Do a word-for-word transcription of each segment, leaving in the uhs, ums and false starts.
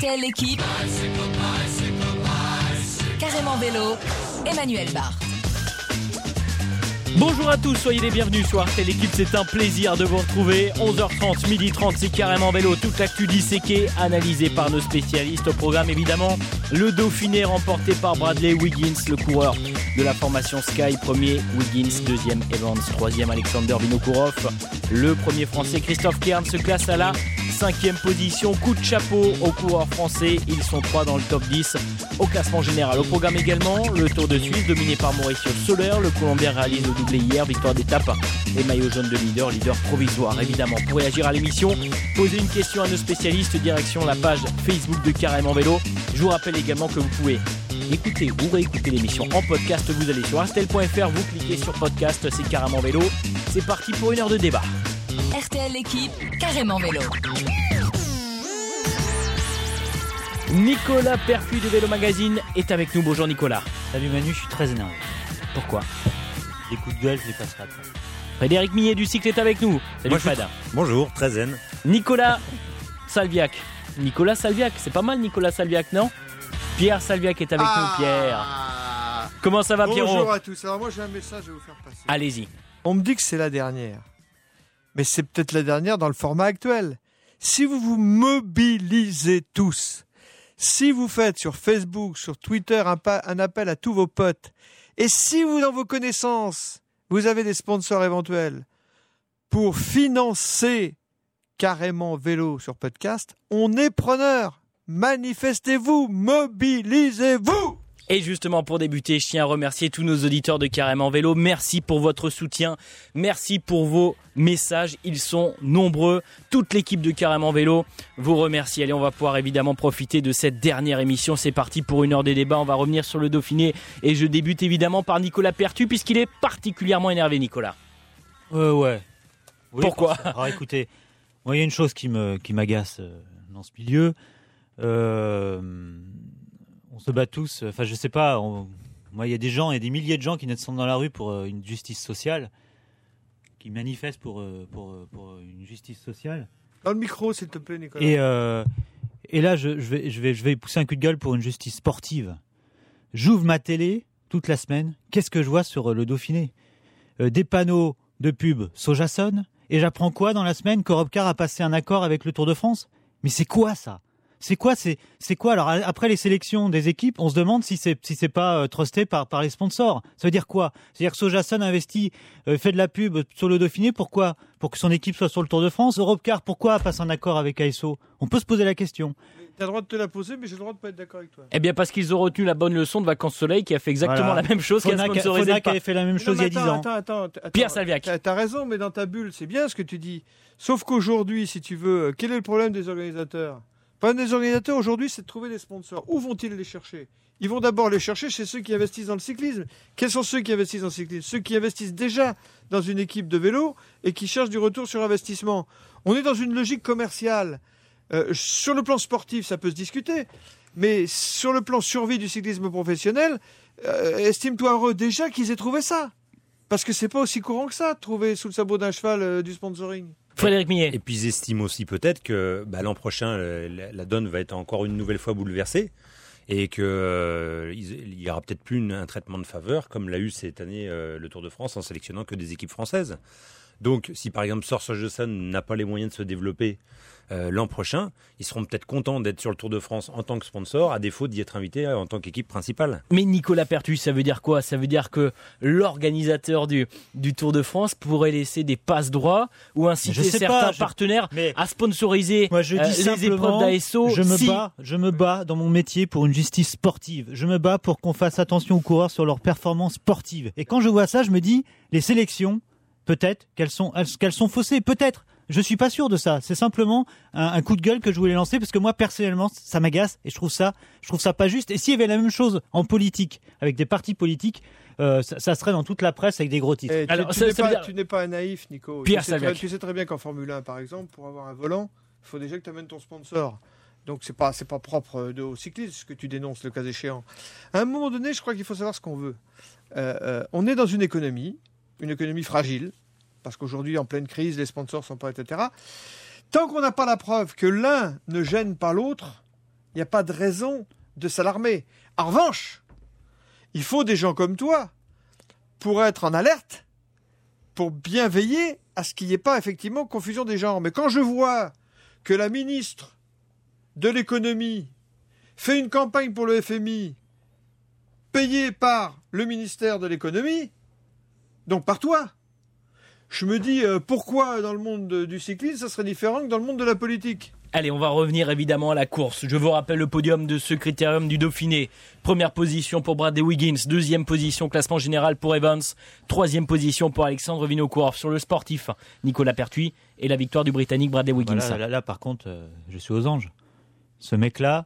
T L Équipe, Carrément Vélo, Emmanuel Barthes. Bonjour à tous, soyez les bienvenus sur R T L Équipe, c'est un plaisir de vous retrouver. onze heures trente, midi trente, c'est Carrément Vélo, toute l'actu disséquée, analysée par nos spécialistes. Au programme évidemment, le Dauphiné remporté par Bradley Wiggins, le coureur de la formation Sky. Premier Wiggins, deuxième Evans, troisième Alexander Vinokourov. Le premier français Christophe Kern se classe à la cinquième position. Coup de chapeau aux coureurs français, ils sont trois dans le top dix au classement général. Au programme également, le Tour de Suisse dominé par Mauricio Soler. Le Colombien réalise le doublé hier, victoire d'étape et maillot jaune de leader, leader provisoire évidemment. Pour réagir à l'émission, posez une question à nos spécialistes, direction la page Facebook de Carrément Vélo. Je vous rappelle également que vous pouvez écouter ou réécouter l'émission en podcast. Vous allez sur R T L point F R, vous cliquez sur podcast, c'est Carrément Vélo. C'est parti pour une heure de débat. R T L Équipe, Carrément Vélo. Nicolas Perfu de Vélo Magazine est avec nous. Bonjour Nicolas. Salut Manu, je suis très énervé. Pourquoi ? Les coups de gueule, je les passerai après. Frédéric Millet du cycle est avec nous. Salut Moi, Fred. t- Bonjour, très zen. Nicolas Salviac. Nicolas Salviac, c'est pas mal Nicolas Salviac, non ? Pierre Salviac est avec ah nous, Pierre. Comment ça va Pierrot ? Bonjour à tous, alors moi j'ai un message à vous faire passer. Allez-y. On me dit que c'est la dernière. Mais c'est peut-être la dernière dans le format actuel. Si vous vous mobilisez tous, si vous faites sur Facebook, sur Twitter un, pa- un appel à tous vos potes, et si vous, dans vos connaissances, vous avez des sponsors éventuels pour financer Carrément Vélo sur podcast, on est preneur. Manifestez-vous, mobilisez-vous. Et justement, pour débuter, je tiens à remercier tous nos auditeurs de Carrément Vélo. Merci pour votre soutien. Merci pour vos messages. Ils sont nombreux. Toute l'équipe de Carrément Vélo vous remercie. Allez, on va pouvoir évidemment profiter de cette dernière émission. C'est parti pour une heure des débats. On va revenir sur le Dauphiné. Et je débute évidemment par Nicolas Pertu, puisqu'il est particulièrement énervé, Nicolas. Euh, ouais. Oui, Pourquoi ? parce- Alors écoutez, moi il y a une chose qui, me, qui m'agace euh, dans ce milieu. Euh, on se bat tous. Enfin, je sais pas. On, moi, il y a des gens, il y a des milliers de gens qui descendent dans la rue pour euh, une justice sociale, qui manifestent pour, euh, pour, euh, pour une justice sociale. Dans le micro, s'il te plaît, Nicolas. Et, euh, et là, je, je, vais, je, vais, je vais pousser un coup de gueule pour une justice sportive. J'ouvre ma télé toute la semaine. Qu'est-ce que je vois sur euh, le Dauphiné ? euh, Des panneaux de pub Sojason. Et j'apprends quoi dans la semaine ? qu'Europecar a passé un accord avec le Tour de France ? Mais c'est quoi ça ? C'est quoi, c'est, c'est quoi alors après les sélections des équipes, on se demande si c'est si c'est pas euh, trusté par par les sponsors. Ça veut dire quoi ? C'est-à-dire que Sojason investit, euh, fait de la pub sur le Dauphiné. Pourquoi ? Pour que son équipe soit sur le Tour de France. Europcar, pourquoi passe un accord avec A S O ? On peut se poser la question. Tu as le droit de te la poser, mais j'ai le droit de pas être d'accord avec toi. Eh bien, parce qu'ils ont retenu la bonne leçon de Vacances Soleil qui a fait exactement Voilà. la même chose, qui a Fonac, sponsorisé Fonac le avait fait la même chose Non, il y a mais dix attends, ans. Attends, attends, attends, Pierre Salviac. T'as, t'as raison, mais dans ta bulle, c'est bien ce que tu dis. Sauf qu'aujourd'hui, si tu veux, euh, quel est le problème des organisateurs ? Le problème des organisateurs aujourd'hui, c'est de trouver des sponsors. Où vont-ils les chercher ? Ils vont d'abord les chercher chez ceux qui investissent dans le cyclisme. Quels sont ceux qui investissent dans le cyclisme ? Ceux qui investissent déjà dans une équipe de vélo et qui cherchent du retour sur investissement. On est dans une logique commerciale. Euh, sur le plan sportif, ça peut se discuter. Mais sur le plan survie du cyclisme professionnel, euh, estime-toi heureux déjà qu'ils aient trouvé ça. Parce que c'est pas aussi courant que ça, de trouver sous le sabot d'un cheval euh, du sponsoring. Frédéric Millet. Et puis ils estiment aussi peut-être que bah, l'an prochain, le- la, la donne va être encore une nouvelle fois bouleversée et qu'il euh, n'y aura peut-être plus une- un traitement de faveur comme l'a eu cette année euh, le Tour de France en sélectionnant que des équipes françaises. Donc si par exemple Sojason n'a pas les moyens de se développer euh, l'an prochain, ils seront peut-être contents d'être sur le Tour de France en tant que sponsor, à défaut d'y être invités en tant qu'équipe principale. Mais Nicolas Pertu, ça veut dire quoi ? Ça veut dire que l'organisateur du, du Tour de France pourrait laisser des passe-droits ou inciter Je sais certains pas, je- partenaires mais- à sponsoriser Moi, je dis euh, les simplement, épreuves d'A S O. Je me si... bats, je me bats dans mon métier pour une justice sportive. Je me bats pour qu'on fasse attention aux coureurs sur leurs performances sportives. Et quand je vois ça, je me dis, les sélections, peut-être qu'elles sont, elles- qu'elles sont faussées, peut-être. Je suis pas sûr de ça. C'est simplement un, un coup de gueule que je voulais lancer parce que moi personnellement, ça m'agace et je trouve ça, je trouve ça pas juste. Et s'il y avait la même chose en politique avec des partis politiques, euh, ça, ça serait dans toute la presse avec des gros titres. Eh, tu, Alors, tu ça- n'es ça veut pas, dire- tu n'es pas un naïf, Nico. Pierre tu, sais très, Salviac. tu sais très bien qu'en Formule un, par exemple, pour avoir un volant, il faut déjà que tu amènes ton sponsor. Donc c'est pas c'est pas propre de, au cyclisme ce que tu dénonces le cas échéant. À un moment donné, je crois qu'il faut savoir ce qu'on veut. Euh, euh, on est dans une économie, une économie fragile, parce qu'aujourd'hui en pleine crise, les sponsors sont pas, et cetera. Tant qu'on n'a pas la preuve que l'un ne gêne pas l'autre, Il n'y a pas de raison de s'alarmer. En revanche, il faut des gens comme toi pour être en alerte, pour bien veiller à ce qu'il n'y ait pas effectivement confusion des genres. Mais quand je vois que la ministre de l'économie fait une campagne pour le F M I payée par le ministère de l'économie, donc par toi, je me dis euh, pourquoi dans le monde de, du cyclisme ça serait différent que dans le monde de la politique. Allez, on va revenir évidemment à la course. Je vous rappelle le podium de ce critérium du Dauphiné. Première position pour Bradley Wiggins, deuxième position classement général pour Evans, troisième position pour Alexandre Vinocourov. Sur le sportif, Nicolas Pertuis et la victoire du Britannique Bradley Wiggins. Voilà, là, là, par contre, euh, je suis aux anges. Ce mec-là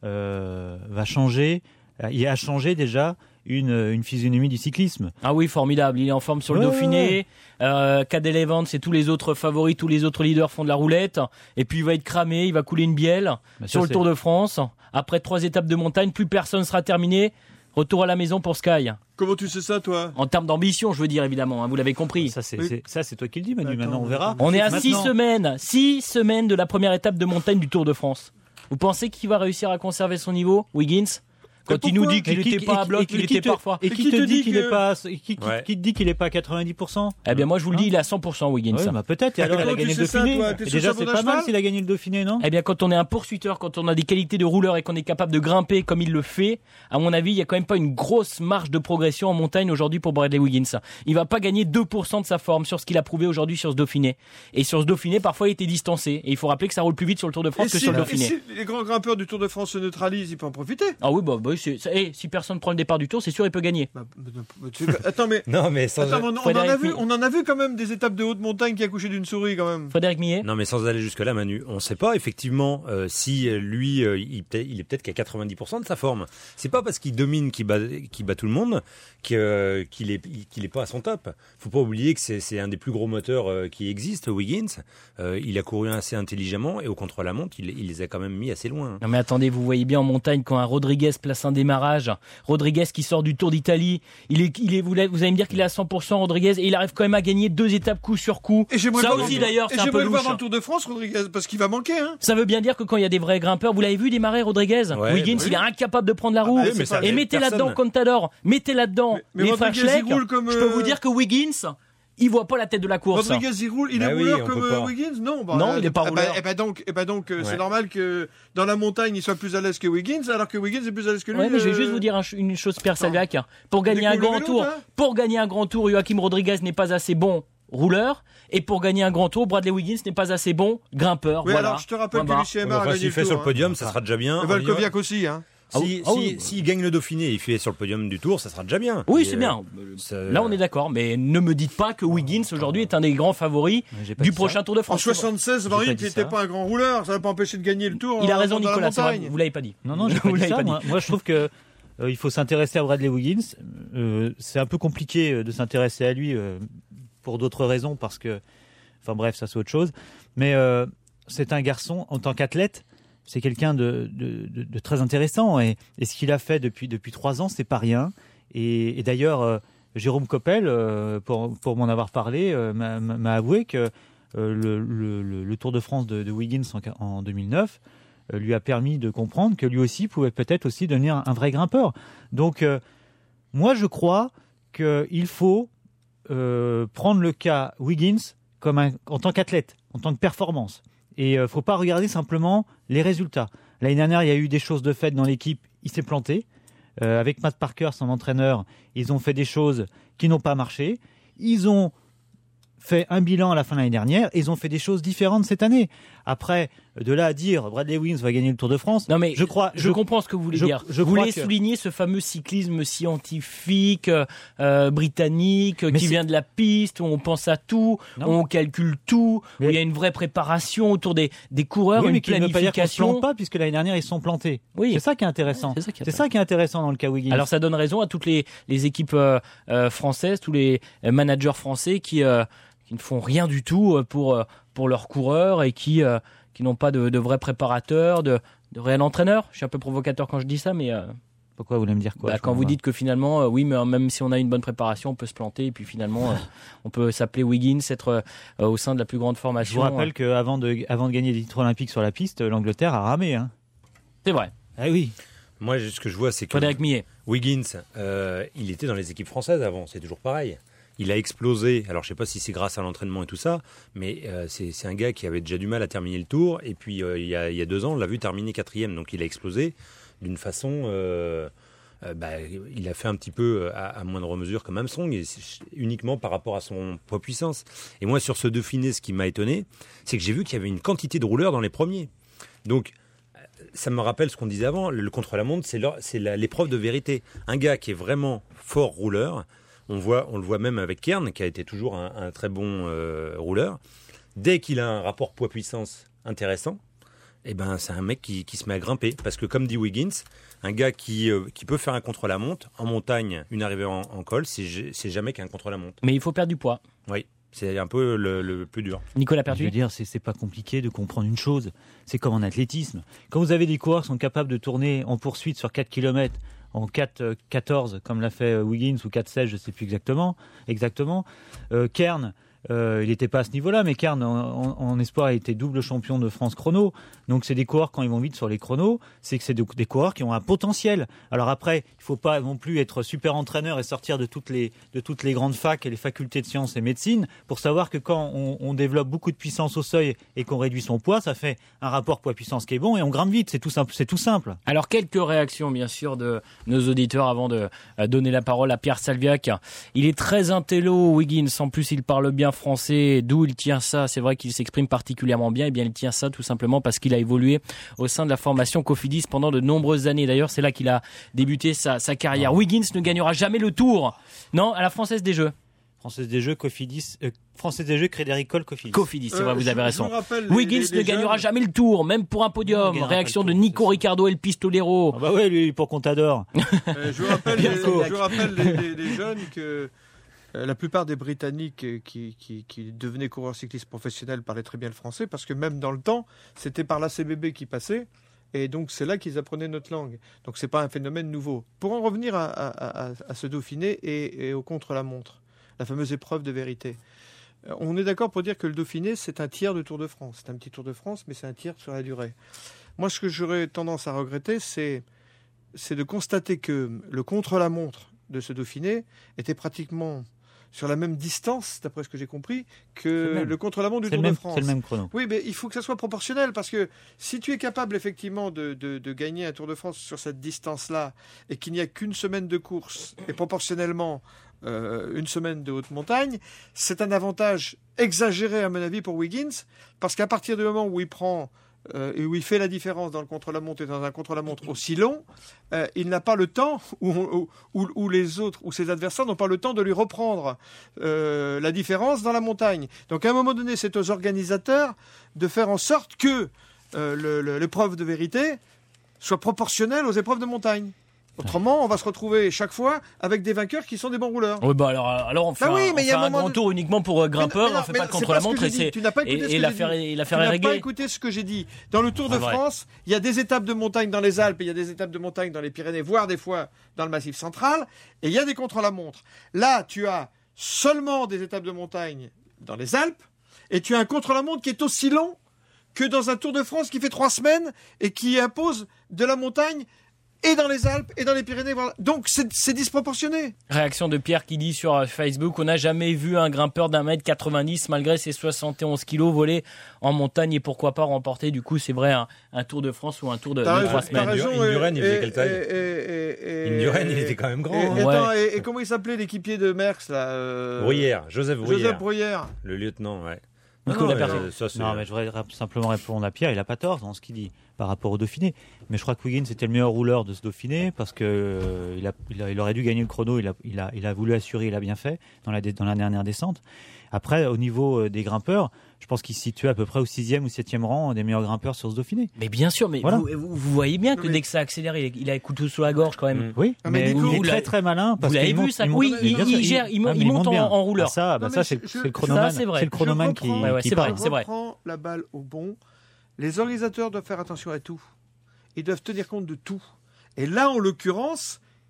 euh, va changer. Il a changé déjà une, une physionomie du cyclisme. Ah oui, formidable. Il est en forme sur le ouais, Dauphiné. Ouais. Euh, Cadel Evans et tous les autres favoris, tous les autres leaders font de la roulette. Et puis il va être cramé, il va couler une bielle bah, sur ça, le Tour de France. Après trois étapes de montagne, plus personne sera terminé. Retour à la maison pour Sky. Comment tu sais ça, toi ? En termes d'ambition, je veux dire, évidemment, hein, vous l'avez compris. Ça, c'est, oui. c'est, ça, c'est toi qui le dis, Manu. Attends, Maintenant, on verra. On est à Maintenant. six semaines, six semaines de la première étape de montagne du Tour de France. Vous pensez qu'il va réussir à conserver son niveau, Wiggins ? Quand il nous dit qu'il n'était pas à bloc, qu'il était parfois. Et qui te dit qu'il est pas, qui, qui, Ouais. qui te dit qu'il est pas à quatre-vingt-dix pour cent? Eh bien, moi, je vous le dis, il est à cent pour cent, Wiggins. Ouais, bah peut-être. Et alors, il a Comment gagné tu le sais ça, Dauphiné. toi ? T'es Et sur déjà, son c'est pas cheval mal s'il a gagné le Dauphiné, non? Eh bien, quand on est un poursuiteur, quand on a des qualités de rouleur et qu'on est capable de grimper comme il le fait, à mon avis, il y a quand même pas une grosse marge de progression en montagne aujourd'hui pour Bradley Wiggins. Il va pas gagner deux pour cent de sa forme sur ce qu'il a prouvé aujourd'hui sur ce Dauphiné. Et sur ce Dauphiné, parfois, il était distancé. Et il faut rappeler que ça roule plus vite sur le Tour de France Et que si, sur le et Dauphiné. si les grands grimpeurs du Tour de France se neutralisent, ils peuvent en profiter. Ah oui, bah, bah oui, c'est, c'est- eh, si personne prend le départ du Tour, c'est sûr, il peut gagner. Bah, bah, bah, tu- attends, mais, Non, mais sans, attends, mais on, on en Frédéric a vu, Mi- on en a vu quand même des étapes de haute montagne qui accouchaient d'une souris quand même. Frédéric Millet. non, mais sans aller jusque-là, Manu, on ne sait pas effectivement euh, si euh, lui, euh, il, peut- il est peut-être qu'à quatre-vingt-dix pour cent de sa forme. C'est pas parce qu'il domine, qu'il bat, qu'il bat tout le monde, que, euh, qu'il est, qu'il est pas à son top. Faut pas oublier que c'est, c'est un des plus gros moteurs euh, qui existent, Wiggins. Euh, il a couru assez intelligemment et au contre-la-montre, il, il les a quand même mis assez loin. Non mais attendez, vous voyez bien en montagne quand un Rodriguez place un démarrage, Rodriguez qui sort du Tour d'Italie, il est, il est, vous allez vous allez me dire qu'il est à cent pour cent Rodriguez et il arrive quand même à gagner deux étapes coup sur coup. Et j'aimerais Ça le aussi voir- d'ailleurs, et c'est un peu j'aimerais le voir louche. dans le Tour de France, Rodriguez, parce qu'il va manquer, hein. Ça veut bien dire que quand il y a des vrais grimpeurs, vous l'avez vu démarrer Rodriguez, Ouais, Wiggins bah il est incapable de prendre la roue. bah, oui, mais ça et aide mettez personne. là-dedans Contador, mettez là-dedans Mais- mais les Rodriguez, frères il Schleck. roule comme, Je peux euh, vous dire que Wiggins, il voit pas la tête de la course. Rodriguez, il roule, il Bah est oui, rouleur on comme peut euh, pas. Wiggins? Non, bah, Non, euh, il est pas eh ben- rouleur. Eh ben donc, eh ben donc euh, c'est Ouais. normal que dans la montagne, il soit plus à l'aise que Wiggins, alors que Wiggins est plus à l'aise que lui. Ouais, mais je vais euh, juste vous dire un ch- une chose, Pierre Salvac. Pour gagner un découvre grand le vélo, tour, toi pour gagner un grand tour, Joachim Rodriguez n'est pas assez bon rouleur. Et pour gagner un grand tour, Bradley Wiggins n'est pas assez bon grimpeur. Oui, voilà. alors je te rappelle Point que barre. Lucien Ouais, Aymar a enfin, gagné s'il le fait tour. sur le podium, ça sera déjà bien. Et On y va. Valkoviak aussi, hein. Ah Si, oui, ah si, oui. s'il gagne le Dauphiné et il fait sur le podium du Tour, ça sera déjà bien. Oui, Et, c'est euh, bien. ça- Là, on est d'accord. Mais ne me dites pas que Wiggins aujourd'hui est un des grands favoris J'ai pas du dit ça. prochain Tour de En France. soixante-seize, J'ai Marine, pas qui dit n'était ça. pas un grand rouleur, ça va pas empêcher de gagner le tour. Il a en- raison, dans la Nicolas. c'est vrai, montagne. Vous l'avez pas dit. Non, non, j'ai Vous pas dit l'avez ça. pas dit. Moi, moi, je trouve que euh, il faut s'intéresser à Bradley Wiggins. Euh, c'est un peu compliqué euh, de s'intéresser à lui euh, pour d'autres raisons, parce que, enfin bref, ça c'est autre chose. Mais euh, c'est un garçon en tant qu'athlète. C'est quelqu'un de, de, de, de très intéressant et, et ce qu'il a fait depuis depuis trois ans, c'est pas rien. Et, et d'ailleurs, euh, Jérôme Coppel, euh, pour pour m'en avoir parlé, euh, m'a, m'a avoué que euh, le, le, le, le Tour de France de, de Wiggins en, en deux mille neuf euh, lui a permis de comprendre que lui aussi pouvait peut-être aussi devenir un vrai grimpeur. Donc, euh, moi, je crois qu'il faut euh, prendre le cas Wiggins comme un, en tant qu'athlète, en tant que performance. Et il ne faut pas regarder simplement les résultats. L'année dernière, il y a eu des choses de fait dans l'équipe, il s'est planté. Euh, avec Matt Parker, son entraîneur, ils ont fait des choses qui n'ont pas marché. Ils ont fait un bilan à la fin de l'année dernière et ils ont fait des choses différentes cette année. Après, de là à dire Bradley Wiggins va gagner le Tour de France, Non mais je crois, je, comprends ce que vous voulez je- dire. je vous crois voulez que- souligner ce fameux cyclisme scientifique euh, britannique euh, Mais qui c'est- vient de la piste où on pense à tout, Non. où on calcule tout, Mais- où il y a une vraie préparation autour des des coureurs, oui, une mais qui ne veut pas dire qu'on se planification. plante pas, puisque l'année dernière, ils se sont plantés. Oui. C'est ça qui est intéressant. C'est ça qui est C'est ça qui est intéressant dans le cas Wiggins. Alors ça donne raison à toutes les, les équipes euh, euh, françaises, tous les euh, managers français qui, euh, qui ne font rien du tout euh, pour, euh, pour leurs coureurs et qui, euh, qui n'ont pas de, de vrais préparateurs, de, de réels entraîneurs. Je suis un peu provocateur quand je dis ça, mais euh, Pourquoi vous voulez me dire quoi bah, je quand vous comprends dites que finalement, euh, oui, mais euh, même si on a une bonne préparation, on peut se planter et puis finalement, euh, on peut s'appeler Wiggins, être euh, au sein de la plus grande pas. Je formation. vous rappelle qu'avant de, avant de gagner des titres olympiques sur la piste, l'Angleterre a ramé. Hein. C'est vrai. Ah oui. Moi, ce que je vois, c'est que Frédéric Millet. Wiggins, euh, il était dans les équipes françaises avant, c'est toujours pareil. Il a explosé, alors je ne sais pas si c'est grâce à l'entraînement et tout ça, mais euh, c'est, c'est un gars qui avait déjà du mal à terminer le tour, et puis euh, il, y a, il y a deux ans, on l'a vu terminer quatrième, donc il a explosé d'une façon... Euh, euh, bah, il a fait un petit peu à, à moindre mesure comme Armstrong, et uniquement par rapport à son poids puissance. Et moi, sur ce Dauphiné, ce qui m'a étonné, c'est que j'ai vu qu'il y avait une quantité de rouleurs dans les premiers. Donc, ça me rappelle ce qu'on disait avant, le contre-la-montre, c'est, c'est la, l'épreuve de vérité. Un gars qui est vraiment fort rouleur, on, voit, on le voit même avec Kern, qui a été toujours un, un très bon euh, rouleur. Dès qu'il a un rapport poids-puissance intéressant, eh ben, c'est un mec qui, qui se met à grimper. Parce que comme dit Wiggins, un gars qui, euh, qui peut faire un contre-la-montre, en montagne, une arrivée en, en col, c'est, c'est jamais qu'un contre-la-montre. Mais il faut perdre du poids. Oui. C'est un peu le, le plus dur. Nicolas Je Pertuis. veux dire, c'est, c'est pas compliqué de comprendre une chose. C'est comme en athlétisme. Quand vous avez des coureurs qui sont capables de tourner en poursuite sur quatre kilomètres en quatre quatorze, comme l'a fait Wiggins, ou quatre seize, je ne sais plus exactement, exactement. Euh, Kern, euh, il n'était pas à ce niveau-là, mais Kern, en, en, en espoir, a été double champion de France chrono. Donc, c'est des coureurs, quand ils vont vite sur les chronos, c'est que c'est de, des coureurs qui ont un potentiel. Alors après, il ne faut pas non plus être super entraîneur et sortir de toutes les, de toutes les grandes facs et les facultés de sciences et médecine pour savoir que quand on, on développe beaucoup de puissance au seuil et qu'on réduit son poids, ça fait un rapport poids-puissance qui est bon et on grimpe vite. C'est tout simple. C'est tout simple. Alors, quelques réactions, bien sûr, de nos auditeurs avant de donner la parole à Pierre Salviac. Il est très intello, Wiggins. En plus, il parle bien français. D'où il tient ça? C'est vrai qu'il s'exprime particulièrement bien. Eh bien, il tient ça tout simplement parce qu'il a évolué au sein de la formation Cofidis pendant de nombreuses années. D'ailleurs, c'est là qu'il a débuté sa, sa carrière. Non. Wiggins ne gagnera jamais le Tour. Non, à la Française des Jeux. Française des Jeux, Cofidis, euh, Française des Jeux, Crédit Agricole, Cofidis. Cofidis, c'est vrai, euh, vous avez raison. Les, Wiggins les, les ne gagnera jeunes. jamais le Tour, même pour un podium. Non, Réaction tour, de Nico Ricciardo et le Pistolero. Ah bah ouais, lui, pour Contador. Euh, je vous rappelle, les, je vous rappelle les, les, les jeunes que euh, la plupart des Britanniques qui, qui, qui devenaient coureurs cyclistes professionnels parlaient très bien le français, parce que même dans le temps, c'était par l'A C B B qui passait. Et donc, c'est là qu'ils apprenaient notre langue. Donc, ce n'est pas un phénomène nouveau. Pour en revenir à, à, à, à ce Dauphiné et, et au contre-la-montre, la fameuse épreuve de vérité, on est d'accord pour dire que le Dauphiné, c'est un tiers de Tour de France. C'est un petit Tour de France, mais c'est un tiers sur la durée. Moi, ce que j'aurais tendance à regretter, c'est, c'est de constater que le contre-la-montre de ce Dauphiné était pratiquement sur la même distance, d'après ce que j'ai compris, que le, le contre-la-montre du c'est Tour même, de France. C'est le même chrono. Oui, mais il faut que ça soit proportionnel, parce que si tu es capable effectivement de, de, de gagner un Tour de France sur cette distance-là, et qu'il n'y a qu'une semaine de course, et proportionnellement euh, une semaine de haute montagne, c'est un avantage exagéré à mon avis pour Wiggins, parce qu'à partir du moment où il prend euh, et où il fait la différence dans le contre-la-montre et dans un contre-la-montre aussi long, euh, il n'a pas le temps, ou où, où, où les autres, ou ses adversaires n'ont pas le temps de lui reprendre euh, la différence dans la montagne. Donc à un moment donné, c'est aux organisateurs de faire en sorte que euh, le, le, l'épreuve de vérité soit proportionnelle aux épreuves de montagne. Autrement, on va se retrouver chaque fois avec des vainqueurs qui sont des bons rouleurs. Oui, bah alors, alors on fait bah oui, un, mais on y a fait un un moment grand de... tour uniquement pour euh, grimpeurs, on ne fait pas le contre-la-montre et, c'est... Tu n'as pas écouté et, ce que et j'ai l'affaire, dit. et l'affaire tu est n'as réglée. pas écouté ce que j'ai dit. Dans le Tour de ah, France, il y a des étapes de montagne dans les Alpes, et il y a des étapes de montagne dans les Pyrénées, voire des fois dans le Massif central, et il y a des contre-la-montre. Là, tu as seulement des étapes de montagne dans les Alpes, et tu as un contre-la-montre qui est aussi long que dans un Tour de France qui fait trois semaines et qui impose de la montagne et dans les Alpes, et dans les Pyrénées. Voilà. Donc, c'est, c'est disproportionné. Réaction de Pierre qui dit sur Facebook: on n'a jamais vu un grimpeur d'un mètre quatre-vingt-dix malgré ses soixante et onze kilos voler en montagne et pourquoi pas remporter, du coup, c'est vrai, un, un Tour de France ou un Tour de, de trois semaines. Indurain, il faisait quelle taille Indurain, il était quand même grand. Et, hein. et, ouais. attends, et, et comment il s'appelait l'équipier de Merckx, là euh... Bruyère, Joseph Bruyère. Joseph Bruyère. Le lieutenant, ouais. Nicolas non, Pertuis. euh, ça, c'est... Non, mais je voudrais simplement répondre à Pierre. Il n'a pas tort dans ce qu'il dit par rapport au Dauphiné. Mais je crois que Wiggins était le meilleur rouleur de ce Dauphiné parce que euh, il, a, il, a, il aurait dû gagner le chrono. Il a, il a, il a voulu assurer. Il a bien fait dans la, dans la dernière descente. Après, au niveau des grimpeurs, je pense qu'il se situe à peu près au sixième ou septième rang des meilleurs grimpeurs sur ce Dauphiné. Mais bien sûr, mais voilà. vous, vous, vous voyez bien que mais... dès que ça accélère, il, il a un couteau sous la gorge quand même. Mmh. Oui, ah, mais, mais, mais il est vous très très malin parce vous l'avez qu'il vu monte, ça? il Oui, monte, il, il, il gère, il, ah, il monte en, bien. en rouleur. Ah, ça, bah non, ça c'est, je, c'est le chronomane. ça, c'est vrai. C'est le chronomane qui, comprends, ouais, ouais, qui c'est parle. vrai, c'est vrai. Je reprends la balle au bon. Les organisateurs doivent faire attention à tout. Ils doivent tenir compte de tout. Et là, en l'occurrence,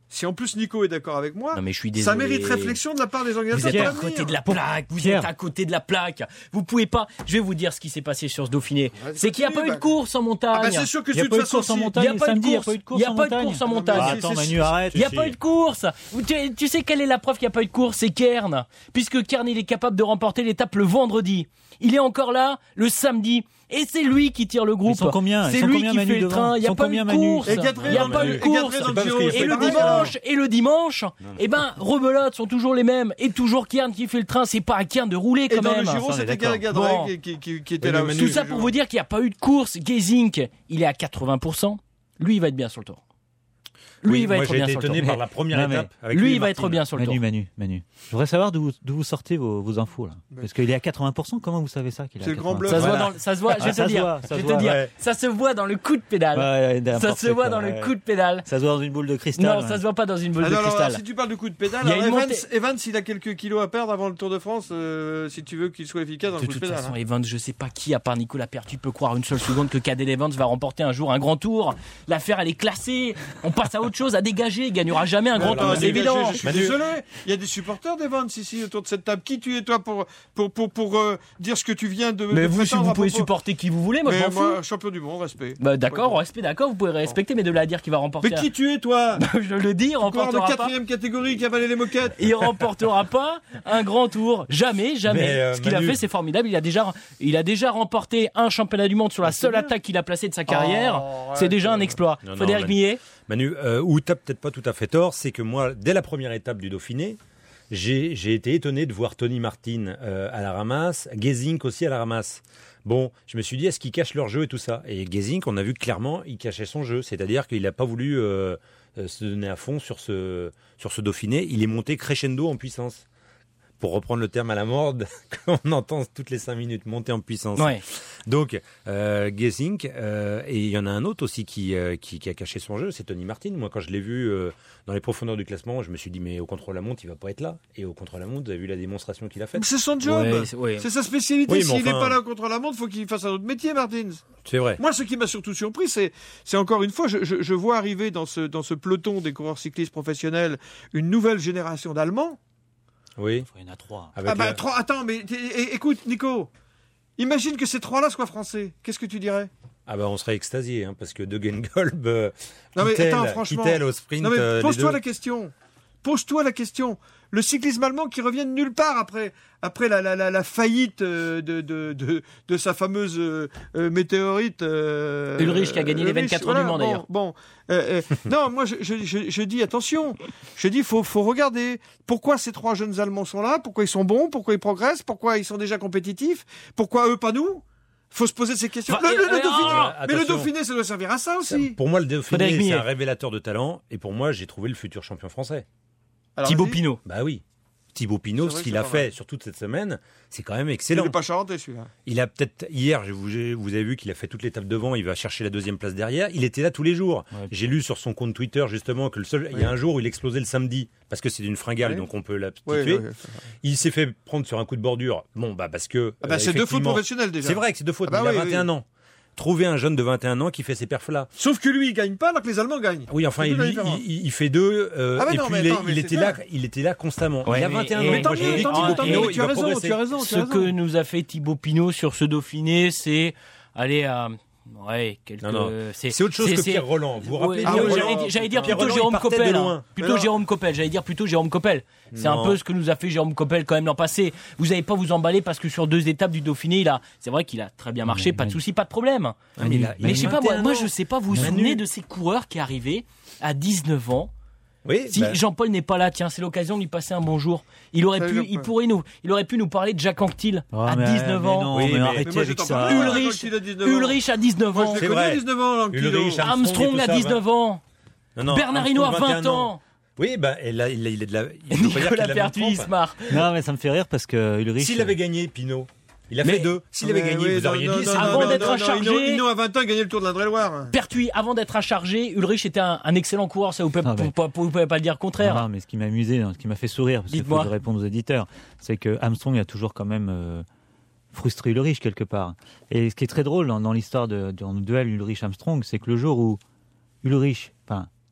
si en plus Nico est d'accord avec moi, Non, mais je suis ça désolé. mérite réflexion de la part des Vous organisateurs. êtes pour à l'avenir. côté de la plaque, vous Pierre. êtes à côté de la plaque. Vous pouvez pas. Je vais vous dire ce qui s'est passé sur ce Dauphiné. Vas-y, C'est qu'il n'y a continue, pas eu de bah. course en montagne. Ah bah c'est sûr que Il n'y a de pas toute eu de façon, course en si- montagne Il n'y a pas eu de samedi, il y a course. pas eu de course Il y a en pas eu de montagne. course en Non, mais montagne. Ah, c'est- attends, c'est- Manu, arrête. Il n'y a Si. pas eu de course. Tu, tu sais quelle est la preuve qu'il n'y a pas eu de course? C'est Kern. Puisque Kern, il est capable de remporter l'étape le vendredi. Il est encore là le samedi. Et c'est lui qui tire le groupe. Ils sont combien Ils C'est sont lui combien, qui Manu, fait le devant train. Il n'y Ils a sont pas eu combien, de Manu course. Et Gadret Il n'y a dans pas le- eu de et Gadret course. dans le C'est pas parce Giro, qu'il c'est Et le pareil, dimanche, et le dimanche, eh ben, rebelote sont toujours les mêmes. Et toujours Kern qui fait le train. C'est pas à Kern de rouler Et quand dans même. le Giro, on est c'était d'accord. Gadret Bon. qui, qui, qui, qui était Oui, là mais aussi. Manu, Tout ça pour vous dire qu'il n'y a pas eu de course. Gezink, il est à quatre-vingts pour cent. Lui, il va être bien sur le tour. Lui, Oui, il va moi, être j'ai bien été sur le étonné tour. par la première Non, mais étape. avec Lui, et il va être Martin. bien sur le tour. Manu, Manu, Manu. Je voudrais savoir d'où d'où vous sortez vos, vos infos là. Parce qu'il est à quatre-vingts pour cent, comment vous savez ça qu'il est à C'est le grand quatre-vingts pour cent? Ça se voit Voilà. dans, le- ça se voit, je vais Ah, te ça se dire, voit, ça je vais se te voit. dire, Ouais. ça se voit dans le coup de pédale. Ouais, Ça n'importe se voit quoi, dans le ouais. coup de pédale. Ça se voit dans une boule de cristal. Non, ouais. ça se voit pas dans une boule Ah de non, alors, cristal. si tu parles du coup de pédale, Il y a alors une Evans, montée- Evans, il a quelques kilos à perdre avant le Tour de France, euh, si tu veux qu'il soit efficace dans De le coup de toute pédale. façon, hein. Evans, je sais pas qui, à part Nicolas Pertu, peut croire une seule seconde que Cadel Evans va remporter un jour un grand tour. L'affaire, elle est classée. On passe à autre chose, à dégager. Il gagnera jamais un grand Attends, tour, c'est dégagez, évident. Je suis Manu. désolé. Il y a des supporters d'Evans ici autour de cette table. Qui tu es toi pour pour pour, pour euh, dire ce que tu viens de Mais de vous, si prétendre vous à pouvez propos- supporter qui vous voulez, moi je Mais m'en fous. moi, champion du monde, respect. Bah d'accord, respect, d'accord, vous pouvez respecter, mais de là à dire qu'il va remporter. Mais qui tu es toi? un- Je le dis, il Encore de remportera pas. quatrième catégorie qui a avalé les moquettes. Il remportera pas un grand tour, jamais, jamais. Mais, euh, Ce qu'il a Manu- fait, c'est formidable. Il a déjà, il a déjà remporté un championnat du monde sur la seule bien. attaque qu'il a placée de sa carrière. Oh, c'est arrête, déjà un euh. exploit. Non, non, Frédéric Manu. Millet. Manu, euh, où tu n'as peut-être pas tout à fait tort, c'est que moi, dès la première étape du Dauphiné, j'ai j'ai été étonné de voir Tony Martin euh, à la ramasse, Gezink aussi à la ramasse. Bon, je me suis dit, est-ce qu'ils cachent leur jeu et tout ça? Et Gezink, on a vu que clairement, il cachait son jeu. C'est-à-dire qu'il n'a pas voulu euh, euh, se donner à fond sur ce, sur ce Dauphiné. Il est monté crescendo en puissance. Pour reprendre le terme à la mode, qu'on entend toutes les cinq minutes, monter en puissance. Ouais. Donc, euh, Gezink, euh, et il y en a un autre aussi qui, euh, qui, qui a caché son jeu, c'est Tony Martin. Moi, quand je l'ai vu euh, dans les profondeurs du classement, je me suis dit, mais au contre-la-montre, il va pas être là. Et au contre-la-montre, vous avez vu la démonstration qu'il a faite. C'est son job. Ouais, c'est- ouais. C'est sa spécialité. Oui, mais S'il n'est enfin- pas là contre la montre, faut qu'il fasse un autre métier, Martins. C'est vrai. Moi, ce qui m'a surtout surpris, c'est, c'est encore une fois, je, je, je vois arriver dans ce, dans ce peloton des coureurs cyclistes professionnels une nouvelle génération d'Allemands. Oui. Il y en a trois. Avec Ah bah, la- trois, attends, mais t- é- écoute, Nico, imagine que ces trois-là soient français. Qu'est-ce que tu dirais? Ah bah on serait extasié, hein, parce que De Genkolb, euh, Non, mais Kittel, attends, franchement. Kittel au sprint, Non mais euh, les pose-toi deux. la question. Pose-toi la question. Le cyclisme allemand qui revient de nulle part après, après la, la, la, la faillite euh, de, de, de, de sa fameuse euh, euh, météorite. euh, Ulrich qui a gagné les Ulrich, vingt-quatre heures du Mans, bon, d'ailleurs. Bon, euh, euh, non, moi je, je, je, je dis attention. Je dis faut, faut regarder. Pourquoi ces trois jeunes Allemands sont là? Pourquoi ils sont bons? Pourquoi ils progressent? Pourquoi ils sont déjà compétitifs? Pourquoi eux pas nous? Faut se poser ces questions. Enfin, le, le- et- le et- Dauphiné, ah, mais le attention. Dauphiné, ça doit servir à ça aussi. Pour moi, le Frédéric Dauphiné, c'est Millet. un révélateur de talent, et pour moi, j'ai trouvé le futur champion français. Alors, Thibaut vas-y. Pinot. Bah oui. Thibaut Pinot, C'est ce vrai qu'il que a c'est pas mal. fait sur toute cette semaine, c'est quand même Il excellent. n'est pas charentais celui-là. Il a peut-être, hier, je vous, j'ai- vous avez vu qu'il a fait toute l'étape devant, il va chercher la deuxième place derrière. Il était là tous les jours. Ouais. J'ai lu sur son compte Twitter, justement, que le seul, il y a un jour où il explosait le samedi, parce que c'est une fringale, Oui. donc on peut la Ouais, tuer. ouais, ouais. Il s'est fait prendre sur un coup de bordure. Bon, bah, parce que. Ah bah, euh, c'est deux fautes effectivement- professionnelles déjà. C'est vrai que c'est deux fautes, Ah bah mais il a oui, vingt et un ans. Trouver un jeune de vingt et un ans qui fait ces perfs-là. Sauf que lui, il gagne pas alors que les Allemands gagnent. Oui, enfin, C'est il, toute la lui, différence. il, il fait deux, euh, Ah mais et non, puis mais il, est- attends, mais il c'est était ça. là, il était là constamment. Ouais, il a mais- vingt et un et- ans. mais tant Moi, je mieux, me dis que tant Thibaut mieux, tant Pinot, mieux, il tu as va raison, progresser. tu as raison, tu Ce as raison. que nous a fait Thibaut Pinot sur ce Dauphiné, c'est aller à. Ouais, quelques. Non, non. C'est C'est autre chose c'est- que c'est- Pierre Roland. Vous vous rappelez Ouais, Ah, Pierre ouais, Roland, j'allais, Roland j'allais dire Pierre plutôt Roland, il Jérôme partait de Coppel. loin. hein. Plutôt Mais Jérôme Coppel. J'allais dire plutôt Jérôme Coppel. C'est un Non. peu ce que nous a fait Jérôme Coppel quand même l'an passé. Vous n'allez pas vous emballer parce que sur deux étapes du Dauphiné, il a, c'est vrai qu'il a très bien marché, Mais- pas de mais- souci, pas de problème. Ah, mais il a- il a Mais je sais pas, moi, vingt et un moi ans. je sais pas, vous vous Manu. souvenez de ces coureurs qui arrivaient à dix-neuf ans? Oui, Si bah, Jean-Paul n'est pas là, tiens, c'est l'occasion de lui passer un bonjour. Il aurait Salut, pu, Jean-Paul. il pourrait nous, il aurait pu nous parler de Jacques Anquetil Ah, à mais- dix-neuf mais ans. non, Oui, mais mais- Mais arrêtez moi, j'ai avec t'en ça. parle plus, Ulrich, quand il a dix-neuf ans. Ulrich à dix-neuf Moi, ans. je l'ai C'est connu à vrai. dix-neuf ans, l'enculé. Ulrich, Armstrong Armstrong et à tout ça, dix-neuf ans. non, non, Bernard Hinault à Armstrong, vingt ans. Oui, bah, il, a, il, a- il est de la. Il faut pas dire qu'il Nicolas a la même Pertuis, il trempe. se marre. Non, mais ça me fait rire parce que Ulrich. S'il avait gagné, Pinot, il a Mais- fait deux. S'il avait Mais gagné, oui, vous non, auriez non, dit. non, c'est non, Avant non, d'être non, à non, charger- Hinault- Hinault à vingt ans, il gagnait le Tour de l'Indre-et-Loire. Pertuis, avant d'être à charger, Ulrich était un, un excellent coureur, ça vous pouvez, Ah vous, ouais. pouvez- vous pouvez pas le dire le contraire. Non, non, mais ce qui m'a amusé, hein, ce qui m'a fait sourire, parce qu'il faut Dites-moi. que je réponde aux éditeurs, c'est que Armstrong a toujours quand même euh, frustré Ulrich quelque part. Et ce qui est très drôle dans, dans l'histoire de, dans le duel Ulrich-Armstrong, c'est que le jour où Ulrich, enfin,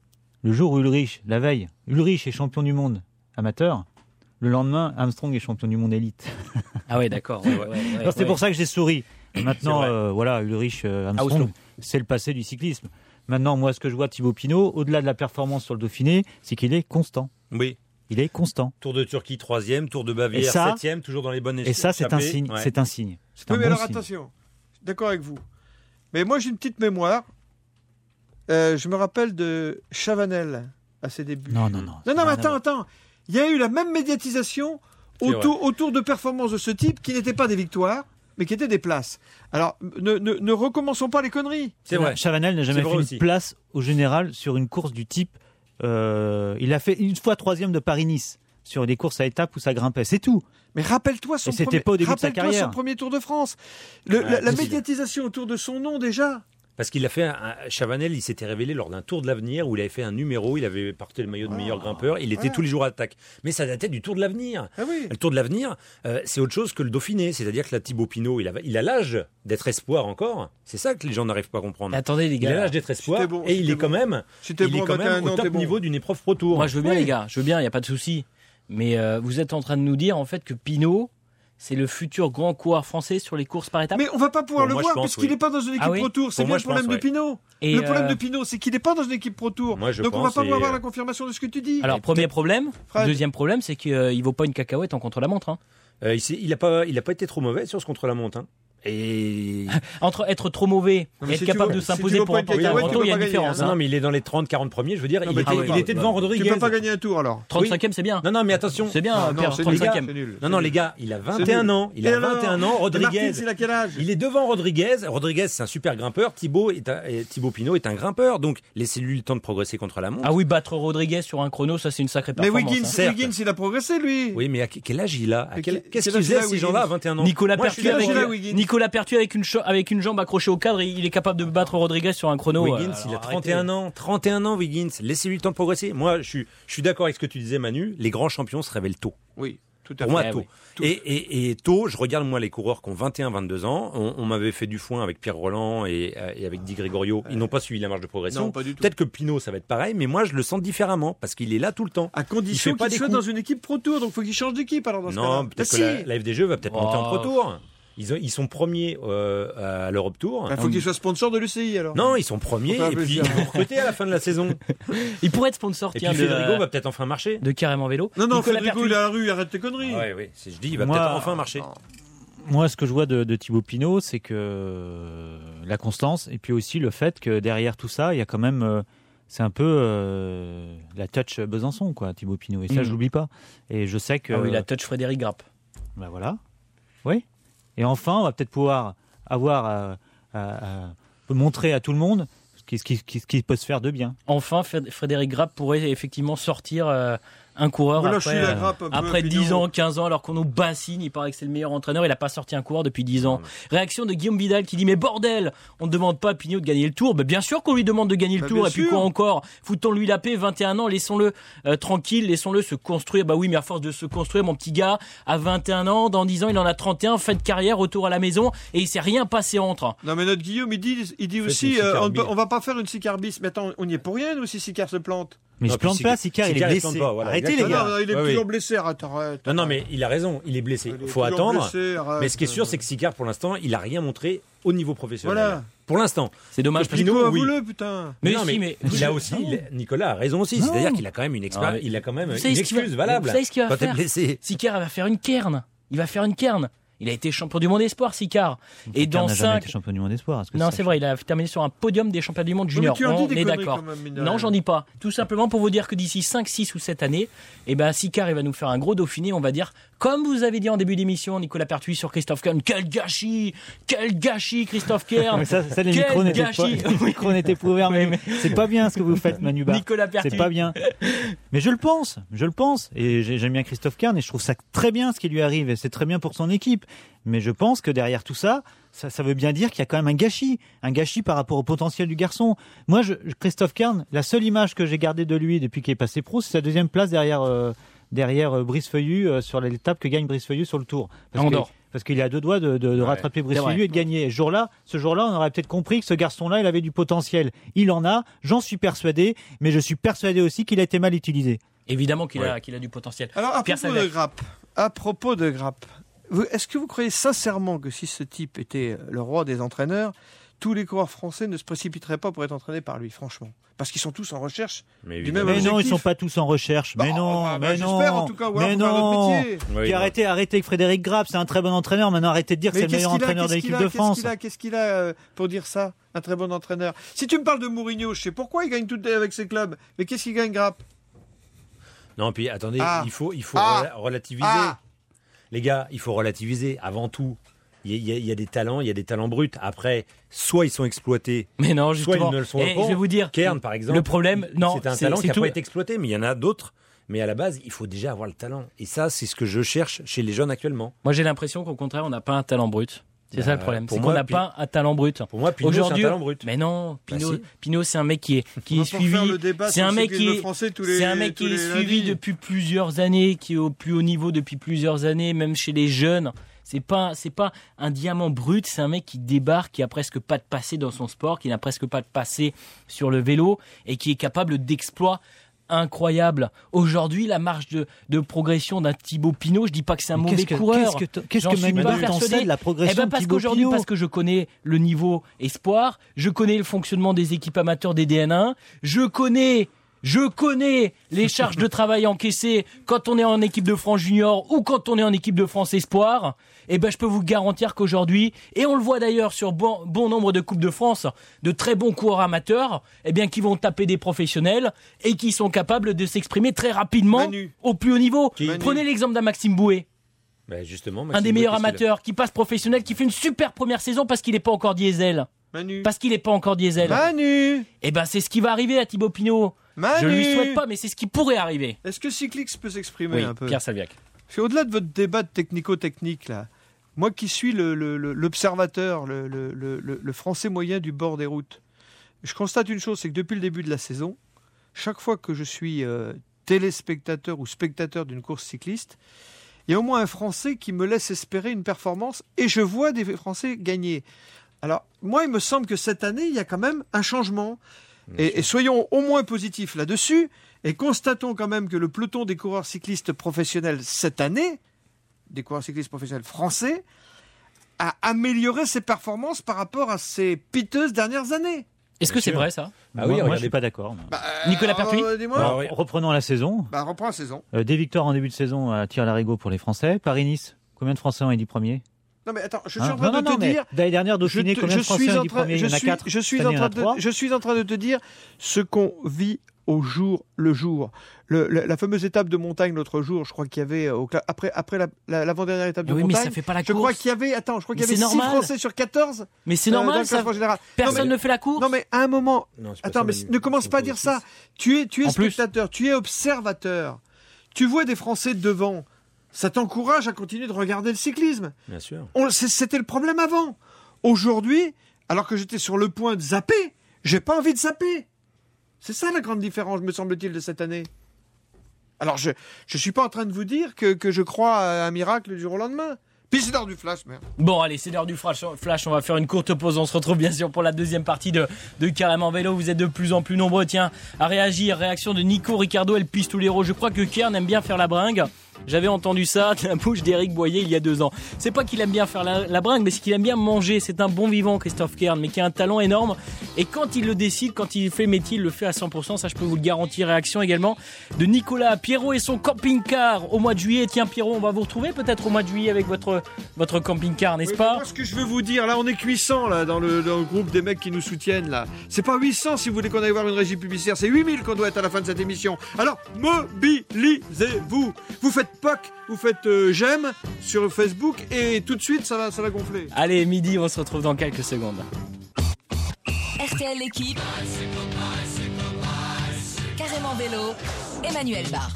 Le jour où Ulrich, la veille, Ulrich est champion du monde amateur, le lendemain, Armstrong est champion du monde élite. Ah ouais, d'accord. Ouais, ouais, ouais, Alors, c'est ouais. pour ça que j'ai souri. Maintenant, euh, voilà, Ulrich, euh, Armstrong, c'est le passé du cyclisme. Maintenant, moi, ce que je vois de Thibaut Pinot, au-delà de la performance sur le Dauphiné, c'est qu'il est constant. Oui. Il est constant. Tour de Turquie, troisième. Tour de Bavière, ça, septième. Toujours dans les bonnes échelles. Et ça, c'est un signe. Ouais. C'est un signe. C'est Oui, un mais bon alors signe. attention, je suis d'accord avec vous. Mais moi, j'ai une petite mémoire. Euh, je me rappelle de Chavanel à ses débuts. Non, non, non. Non, ça non, n'a mais rien à attends, voir. attends. Il y a eu la même médiatisation C'est autour, autour de performances de ce type qui n'étaient pas des victoires, mais qui étaient des places. Alors, ne, ne, ne recommençons pas les conneries. C'est vrai. Chavanel n'a jamais C'est vrai fait aussi. une place au général sur une course du type. Euh, il a fait une fois troisième de Paris-Nice sur des courses à étapes où ça grimpait. C'est tout. Mais rappelle-toi son, Et c'était premier, pas au début de sa rappelle-toi carrière. son premier Tour de France. Le- Ouais, la la c'est- médiatisation autour de son nom, déjà. Parce qu'il a fait un, un- Chavanel, il s'était révélé lors d'un Tour de l'Avenir où il avait fait un numéro, il avait porté le maillot de meilleur grimpeur, il était ouais. tous les jours à l'attaque. Mais ça datait du Tour de l'Avenir. Ah oui. Le Tour de l'Avenir, euh, c'est autre chose que le Dauphiné. C'est-à-dire que la Thibaut Pinot, il a, il a l'âge d'être espoir encore. C'est ça que les gens n'arrivent pas à comprendre. Mais attendez, les Il a gars. l'âge d'être espoir C'était bon, et il c'était est quand bon. même, C'était il bon, est quand vingt et un même au ans, top t'es bon. niveau d'une épreuve Pro Tour. Moi, je veux bien, Oui. les gars. Je veux bien, il n'y a pas de souci. Mais euh, vous êtes en train de nous dire, en fait, que Pinot, c'est le futur grand coureur français sur les courses par étapes. Mais on va pas pouvoir Pour le moi, voir je pense, puisqu'il oui. n'est pas dans une équipe Ah oui Pro Tour. C'est Pour bien moi, le je problème pense, de ouais. Pinot. Et, le problème euh, de Pinot, c'est qu'il n'est pas dans une équipe Pro Tour. Moi, je Donc on va pense, pas pouvoir et, avoir euh, la confirmation de ce que tu dis. Alors, premier problème. Fred. Deuxième problème, c'est qu'il ne vaut pas une cacahuète en contre-la-montre. Hein. Euh, il, s'est- il a pas, il a pas été trop mauvais sur ce contre-la-montre. Hein. Et Entre être trop mauvais Non, et mais être si tu capable veux- de si s'imposer tu veux pour pas une remporter un cacahuète, grand tu tour, il y a peux une pas gagner, différence. non, hein. non, mais il est dans les trente quarante premiers. Je veux dire, Non, il mais était, ah ouais, il bah, était bah, devant Tu Rodriguez. peux pas gagner un tour alors. trente-cinquième, c'est bien. Non, non, mais attention. C'est bien, Ah, non, Pierre, c'est nul, les gars. trente-cinquième. c'est nul. Non, non, les gars, il a vingt et C'est un nul. ans. Il Et a alors vingt et un ans. Et Rodriguez. Martins, il a quel âge? Il est devant Rodriguez. Rodriguez, c'est un super grimpeur. Thibaut, est un- et Thibaut Pinot est un grimpeur. Donc, laissez-lui le temps de progresser contre la montre. Ah oui, battre Rodriguez sur un chrono, ça c'est une sacrée Mais performance. Wiggins, hein. certes. Wiggins, il a progressé lui. Oui, mais à quel âge il a À Mais quel- quel- Qu'est-ce quel qu'ils âge il faisaient a, ces gens-là à vingt et un ans Nicolas Moi, je Pertu suis avec, quel âge il a, euh, Wiggins Nicolas Pertu avec une, cho- avec une jambe accrochée au cadre, il il est capable de battre Rodriguez sur un chrono. Wiggins, euh, il a alors, trente et un arrêtez. ans. trente et un ans, Wiggins. Laissez-lui le temps de progresser. Moi, je suis, je suis d'accord avec ce que tu disais, Manu. Les grands champions se révèlent tôt. Oui, tout à Pour fait. moi, Eh tôt. oui. Et, et, et tôt, je regarde moi les coureurs qui ont vingt et un vingt-deux ans. On, on m'avait fait du foin avec Pierre Roland et, euh, et avec Di Gregorio. Ils n'ont pas suivi la marge de progression. Non, pas du tout. Peut-être que Pinot, ça va être pareil, mais moi, je le sens différemment parce qu'il est là tout le temps. À Il condition fait pas qu'il des soit coups. dans une équipe Pro Tour, donc faut qu'il change d'équipe alors dans ce cas-là. Non, peut-être Bah que la, si. la F D G va peut-être monter en Oh. Pro Tour. Ils, ont- ils sont premiers euh, à l'Europe Tour. Il faut qu'il soit sponsor de l'U C I alors. Non, ils sont premiers Faut faire et puis plaisir. ils vont recruter à la fin de la saison. Il pourrait être sponsor Et tiens, puis de, Federico va peut-être enfin marcher. de Carrément Vélo. Non, non, Nicolas Federico, Pertu. il est à la rue, arrête tes conneries. Ouais, ouais, c'est- je dis, il va Moi- peut-être enfin marcher. Non. Moi, ce que je vois de, de Thibaut Pinot, c'est que euh, la constance et puis aussi le fait que derrière tout ça, il y a quand même, euh, c'est un peu euh, la touch Besançon, quoi, Thibaut Pinot. Et ça, Mm. je l'oublie pas. Et je sais que, Ah oui, la touch Frédéric Grappe. ben voilà, oui. Et enfin, on va peut-être pouvoir avoir à, à- à- montrer à tout le monde ce qui, ce qui- ce qui- ce qui peut se faire de bien. Enfin, Fred- Frédéric Grappe pourrait effectivement sortir euh, un coureur Voilà, après, je suis la euh, grappe un peu, après Pinot. dix ans, quinze ans, alors qu'on nous bassine. Il paraît que c'est le meilleur entraîneur. Il n'a pas sorti un coureur depuis dix ans. Réaction de Guillaume Vidal qui dit mais bordel, on ne demande pas à Pinot de gagner le Tour. Ben, bien sûr qu'on lui demande de gagner le Bah, Tour. bien Et puis sûr. quoi encore? Foutons-lui la paix. vingt et un ans, laissons-le euh, tranquille, laissons-le se construire. Bah oui, mais à force de se construire, mon petit gars, à vingt et un ans, dans dix ans, il en a trente et un, fin de carrière, retour à la maison, et il s'est rien passé entre. Non, mais notre Guillaume, il dit, il dit Faites aussi, une euh, on, ne Sicarbie. peut- on va pas faire une Sicarbis. Mais attends, on n'y est pour rien, nous, si Sicar se plante. Mais Non, je plante puis pas, Sicard- Sicard, il est Sicard, il blessé. plante pas, voilà, Arrêtez les exactement. gars. Non, non, il est Ouais, toujours oui. blessé, arrête, arrête. Non, non, mais il a raison, il est blessé. Il est Il faut toujours attendre. blessé, arrête. Mais ce qui est sûr, c'est que Sicard, pour l'instant, il a rien montré au niveau professionnel. Voilà. Pour l'instant. C'est dommage. Que parce que- Pinot, Nico, oui. avoue-le, putain. Mais non, si, mais- il a aussi, il a- Nicolas a raison aussi. Non. C'est-à-dire qu'il a quand même une expérience, Ah, mais- il a quand même Vous une savez ce qu'il va- excuse valable. vous savez ce qu'il va quand t'es faire blessé. Sicard va faire une cairn. Il va faire une cairn. Il a été champion du monde espoir, Sicard. Et Sicard dans n'a jamais cinq. été champion du monde espoir. est-ce que Non, ça- c'est vrai, il a terminé sur un podium des championnats du monde Oui, mais junior. tu en dis On des est conneries d'accord. quand même, mine de Non, rien. j'en dis pas. Tout simplement pour vous dire que d'ici cinq, six ou sept années, eh ben, Sicard, il va nous faire un gros Dauphiné. On va dire, comme vous avez dit en début d'émission, Nicolas Pertuis sur Christophe Kern. Quel gâchis! Quel gâchis, Christophe Kern! Mais ça, ça, les Quel micros n'étaient pas, gâchis. les micros n'étaient pas ouverts. Mais, Oui, c'est pas bien ce que vous faites, Manu Bar. Nicolas Pertuis. C'est pas bien. Mais je le pense, je le pense. Et j'ai- j'aime bien Christophe Kern et je trouve ça très bien ce qui lui arrive. Et c'est très bien pour son équipe. Mais je pense que derrière tout ça, ça, ça veut bien dire qu'il y a quand même un gâchis. Un gâchis par rapport au potentiel du garçon. Moi, je, Christophe Kern, la seule image que j'ai gardée de lui depuis qu'il est passé pro, c'est sa deuxième place derrière, euh, derrière euh, Brice Feuillu euh, sur l'étape que gagne Brice Feuillu sur le Tour. Parce À que, Andorre. parce qu'il est à deux doigts de, de, de Ouais, rattraper c'est vrai. Bressuire et de gagner. Ce jour-là, ce jour-là, on aurait peut-être compris que ce garçon-là, il avait du potentiel. Il en a, j'en suis persuadé, mais je suis persuadé aussi qu'il a été mal utilisé. Évidemment qu'il, a, Ouais. qu'il a du potentiel. Alors, à Pierre propos de Salvec. Grappe, à propos de Grappe, vous- est-ce que vous croyez sincèrement que si ce type était le roi des entraîneurs, tous les coureurs français ne se précipiteraient pas pour être entraînés par lui, franchement? Parce qu'ils sont tous en recherche. Mais Du évidemment. même Mais non, ils objectif. sont pas tous en recherche. Mais Bah, non, bah, bah, mais j'espère, non, en tout cas, ou alors mais faut faire notre non. métier. Oui, Puis non. arrêtez, arrêtez avec Frédéric Grappe, c'est un très bon entraîneur. Maintenant, arrêtez de dire que c'est le meilleur qu'est-ce qu'il a, entraîneur de qu'est-ce qu'il l'équipe a, de qu'est-ce France. qu'il a, Qu'est-ce qu'il a euh, pour dire ça, un très bon entraîneur? Si tu me parles de Mourinho, je sais pourquoi il gagne tout avec ses clubs. Mais qu'est-ce qu'il gagne, Grappe? Non, puis attendez, Ah. il faut, il faut Ah. rela- relativiser. Ah. Les gars, il faut relativiser. Avant tout, il y, a- il y a- il y a des talents, il y a des talents bruts. Après, soit ils sont exploités, Mais non, soit justement. ils ne le sont Et pas. je vais vous dire, Kern, par exemple. le problème, il- non, c'est un c'est- talent c'est qui n'a tout. pas été exploité, mais il y en a d'autres. Mais à la base, il faut déjà avoir le talent. Et ça, c'est ce que je cherche chez les jeunes actuellement. Moi, j'ai l'impression qu'au contraire, on n'a pas un talent brut. C'est Bah, ça le problème. pour C'est moi, qu'on n'a Pi- pas un talent brut. Pour moi, Pinot, c'est un Aujourd'hui, talent brut. mais non, Pinot, Bah, si. Pinot, c'est un mec qui est, qui On est va pas suivi. refaire le débat C'est sur un le mec qui cyclisme est, français tous les- c'est un mec tous qui est les suivi lundis. depuis plusieurs années, qui est au plus haut niveau depuis plusieurs années, même chez les jeunes. C'est pas, c'est pas un diamant brut, c'est un mec qui débarque, qui a presque pas de passé dans son sport, qui n'a presque pas de passé sur le vélo et qui est capable d'exploits incroyables. Aujourd'hui, la marge de, de progression d'un Thibaut Pinot, je dis pas que c'est un Mais mauvais qu'est-ce que- coureur. Qu'est-ce que, qu'est-ce J'en que suis Manu pas Barton persuadé. sait de la Eh progression ben de parce Thibaut qu'aujourd'hui, Pinot parce que je connais le niveau espoir, je connais le fonctionnement des équipes amateurs des D N un, je connais, je connais les charges de travail encaissées quand on est en équipe de France junior ou quand on est en équipe de France espoir. Eh ben, je peux vous garantir qu'aujourd'hui, et on le voit d'ailleurs sur bon, bon nombre de Coupes de France, de très bons coureurs amateurs, eh bien, qui vont taper des professionnels et qui sont capables de s'exprimer très rapidement Manu. au plus haut niveau. Manu. Prenez l'exemple d'un Maxime Bouet. Bah, justement, Un Maxime des meilleurs Bouet, qu'est-ce qu'il a amateurs qui passe professionnel, qui fait une super première saison parce qu'il n'est pas encore diesel. Manu. Parce qu'il n'est pas encore diesel. Manu. Et ben c'est ce qui va arriver à Thibaut Pinot. Manu. Je lui souhaite pas, mais c'est ce qui pourrait arriver. Est-ce que Cyclix peut s'exprimer Oui, un peu? Pierre Salviac. Parce qu'au-delà de votre débat de technico-technique, là, moi qui suis le- le- le- l'observateur, le, le- le- le- le français moyen du bord des routes, je constate une chose, c'est que depuis le début de la saison, chaque fois que je suis euh, téléspectateur ou spectateur d'une course cycliste, il y a au moins un Français qui me laisse espérer une performance et je vois des Français gagner. Alors, moi, il me semble que cette année, il y a quand même un changement. Et, et soyons au moins positifs là-dessus et constatons quand même que le peloton des coureurs cyclistes professionnels cette année, des coureurs cyclistes professionnels français, a amélioré ses performances par rapport à ses piteuses dernières années. Est-ce que Bien c'est sûr. vrai ça Ah moi, oui, moi, je regardez. suis pas d'accord. Bah, Nicolas euh, Pertuis dis-moi. Non. Alors, oui. reprenons la saison. Bah, reprends la saison. Euh, des victoires en début de saison à Tir-Larigot pour les Français. Paris-Nice, combien de Français ont été premiers? Non mais attends, je suis Hein en train non, de non, te non, mais dire. l'année dernière, Je, Dauphiné, te- combien je de Français suis ont en été train, premiers? Il je y en a suis, quatre. je suis Cette en année, il y en train a trois. de, je suis en train de te dire ce qu'on vit au jour le jour. Le, le- la fameuse étape de montagne l'autre jour, je crois qu'il y avait au cla- après après la- la- l'avant-dernière étape de Oui, mais montagne. ça fait pas la je crois course. qu'il y avait attends, je crois qu'il y Mais avait c'est six normal. Français sur quatorze. Mais c'est euh, dans normal, le ça. classement général. Personne non, mais, ne fait la course. non mais à un moment, Non, c'est pas attends, ça, mais Manu. ne commence C'est pas à pour dire le ça. six. Tu es tu es En plus. spectateur, tu es observateur. Tu vois des Français devant. Ça t'encourage à continuer de regarder le cyclisme. Bien sûr. On- c'est- C'était le problème avant. Aujourd'hui, alors que j'étais sur le point de zapper, j'ai pas envie de zapper. C'est ça la grande différence, me semble-t-il, de cette année. Alors, je je suis pas en train de vous dire que, que je crois à un miracle du jour au lendemain. Puis c'est l'heure du flash, merde. Bon, allez, c'est l'heure du flash. Flash, on va faire une courte pause. On se retrouve bien sûr pour la deuxième partie de, de Carrément Vélo. Vous êtes de plus en plus nombreux, tiens, à réagir. Réaction de Nico Ricardo, El Pistolero. Je crois que Kern aime bien faire la bringue. J'avais entendu ça de la bouche d'Éric Boyer il y a deux ans. C'est pas qu'il aime bien faire la, la bringue, mais c'est qu'il aime bien manger. C'est un bon vivant, Christophe Kern, mais qui a un talent énorme. Et quand il le décide, quand il fait le métier, il le fait à cent pour cent. Ça, je peux vous le garantir. Réaction également de Nicolas. Pierrot et son camping-car au mois de juillet. Tiens, Pierrot, on va vous retrouver peut-être au mois de juillet avec votre, votre camping-car, n'est-ce Oui, pas? mais moi, ce que je veux vous dire, là, on est cuisant là dans le, dans le groupe des mecs qui nous soutiennent là. C'est pas huit cents si vous voulez qu'on aille voir une régie publicitaire, c'est huit mille qu'on doit être à la fin de cette émission. Alors mobilisez-vous. Vous faites P O C, vous faites euh, j'aime sur Facebook et tout de suite ça va, ça va gonfler. Allez, midi, on se retrouve dans quelques secondes. R T L l'équipe. Carrément Vélo, Emmanuel Barr.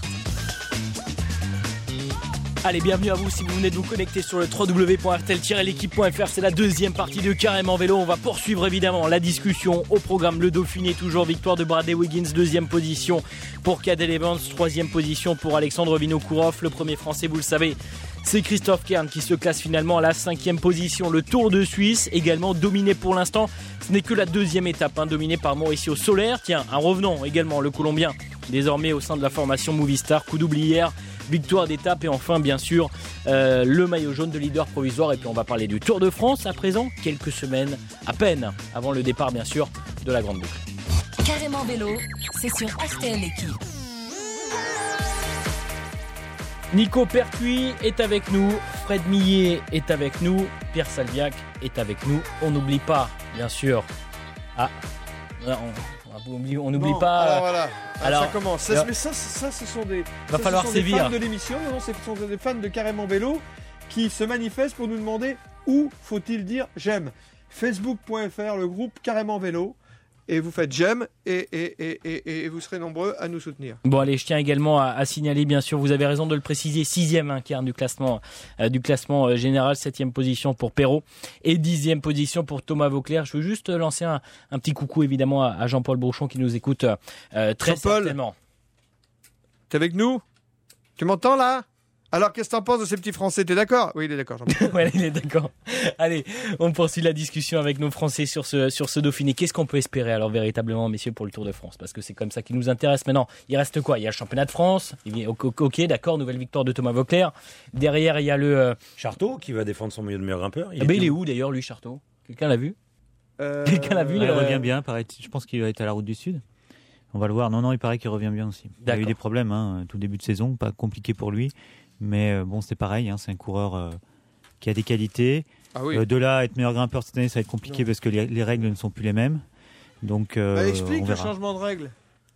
Allez, bienvenue à vous si vous venez de vous connecter sur le w w w point r t l tiret l'équipe point f r. C'est la deuxième partie de Carrément Vélo. On va poursuivre évidemment la discussion au programme. Le Dauphiné, toujours victoire de Bradley Wiggins. Deuxième position pour Cadel Evans. Troisième position pour Alexandre Vinokourov. Le premier français, vous le savez, C'est Christophe Kern qui se classe finalement à la cinquième position. Le Tour de Suisse également dominé pour l'instant. Ce n'est que la deuxième étape, hein, dominée par Mauricio Soler. Tiens, un revenant également, le Colombien, désormais au sein de la formation Movistar. Coup double hier, victoire d'étape et enfin bien sûr euh, le maillot jaune de leader provisoire. Et puis on va parler du Tour de France à présent, quelques semaines à peine avant le départ bien sûr de la grande boucle. Carrément vélo, c'est sur R T L l'équipe. Nico Pertuis est avec nous, Fred Millet est avec nous, Pierre Salviac est avec nous. On n'oublie pas, bien sûr. Ah, on on n'oublie Bon, pas. Alors voilà, alors, ça commence. Ça, alors, mais ça, ça, ce sont des, va ça, falloir ce sont des sévir. fans de l'émission. Non, non, ce sont des fans de Carrément Vélo qui se manifestent pour nous demander où faut-il dire j'aime. Facebook point F R, le groupe Carrément Vélo. Et vous faites j'aime et, et, et, et, et vous serez nombreux à nous soutenir. Bon allez, je tiens également à, à signaler, bien sûr, vous avez raison de le préciser, sixième hein, Kern du classement, euh, du classement euh, général, septième position pour Perrault et dixième position pour Thomas Vauclair. Je veux juste lancer un, un petit coucou évidemment à, à Jean-Paul Brochon qui nous écoute euh, très Jean-Paul, certainement. T'es avec nous? Tu m'entends là? Alors, qu'est-ce que t'en penses de ces petits Français? T'es d'accord? Oui, il est d'accord. Ouais, il est d'accord. Allez, on poursuit la discussion avec nos Français sur ce, sur ce Dauphiné. Qu'est-ce qu'on peut espérer alors véritablement, messieurs, pour le Tour de France? Parce que c'est comme ça qui nous intéresse maintenant. Il reste quoi? Il y a le championnat de France. Ok, d'accord, nouvelle victoire de Thomas Vauclair. Derrière, il y a le... Euh... Charteau qui va défendre son maillot de meilleur grimpeur. Il, ah ben, il est où d'ailleurs, lui, Charteau? Quelqu'un l'a vu? euh... Quelqu'un l'a vu? Il euh... revient bien, paraît. Je pense qu'il va être à la Route du Sud. On va le voir. Non, non, il paraît qu'il revient bien aussi. Il a eu des problèmes, hein, tout début de saison, pas compliqué pour lui. Mais euh, bon, c'est pareil, hein, c'est un coureur euh, qui a des qualités. Ah oui. euh, de là à être meilleur grimpeur cette année, ça va être compliqué non. parce que les, les règles ne sont plus les mêmes. Donc, euh, bah, explique on le verra. changement de règles.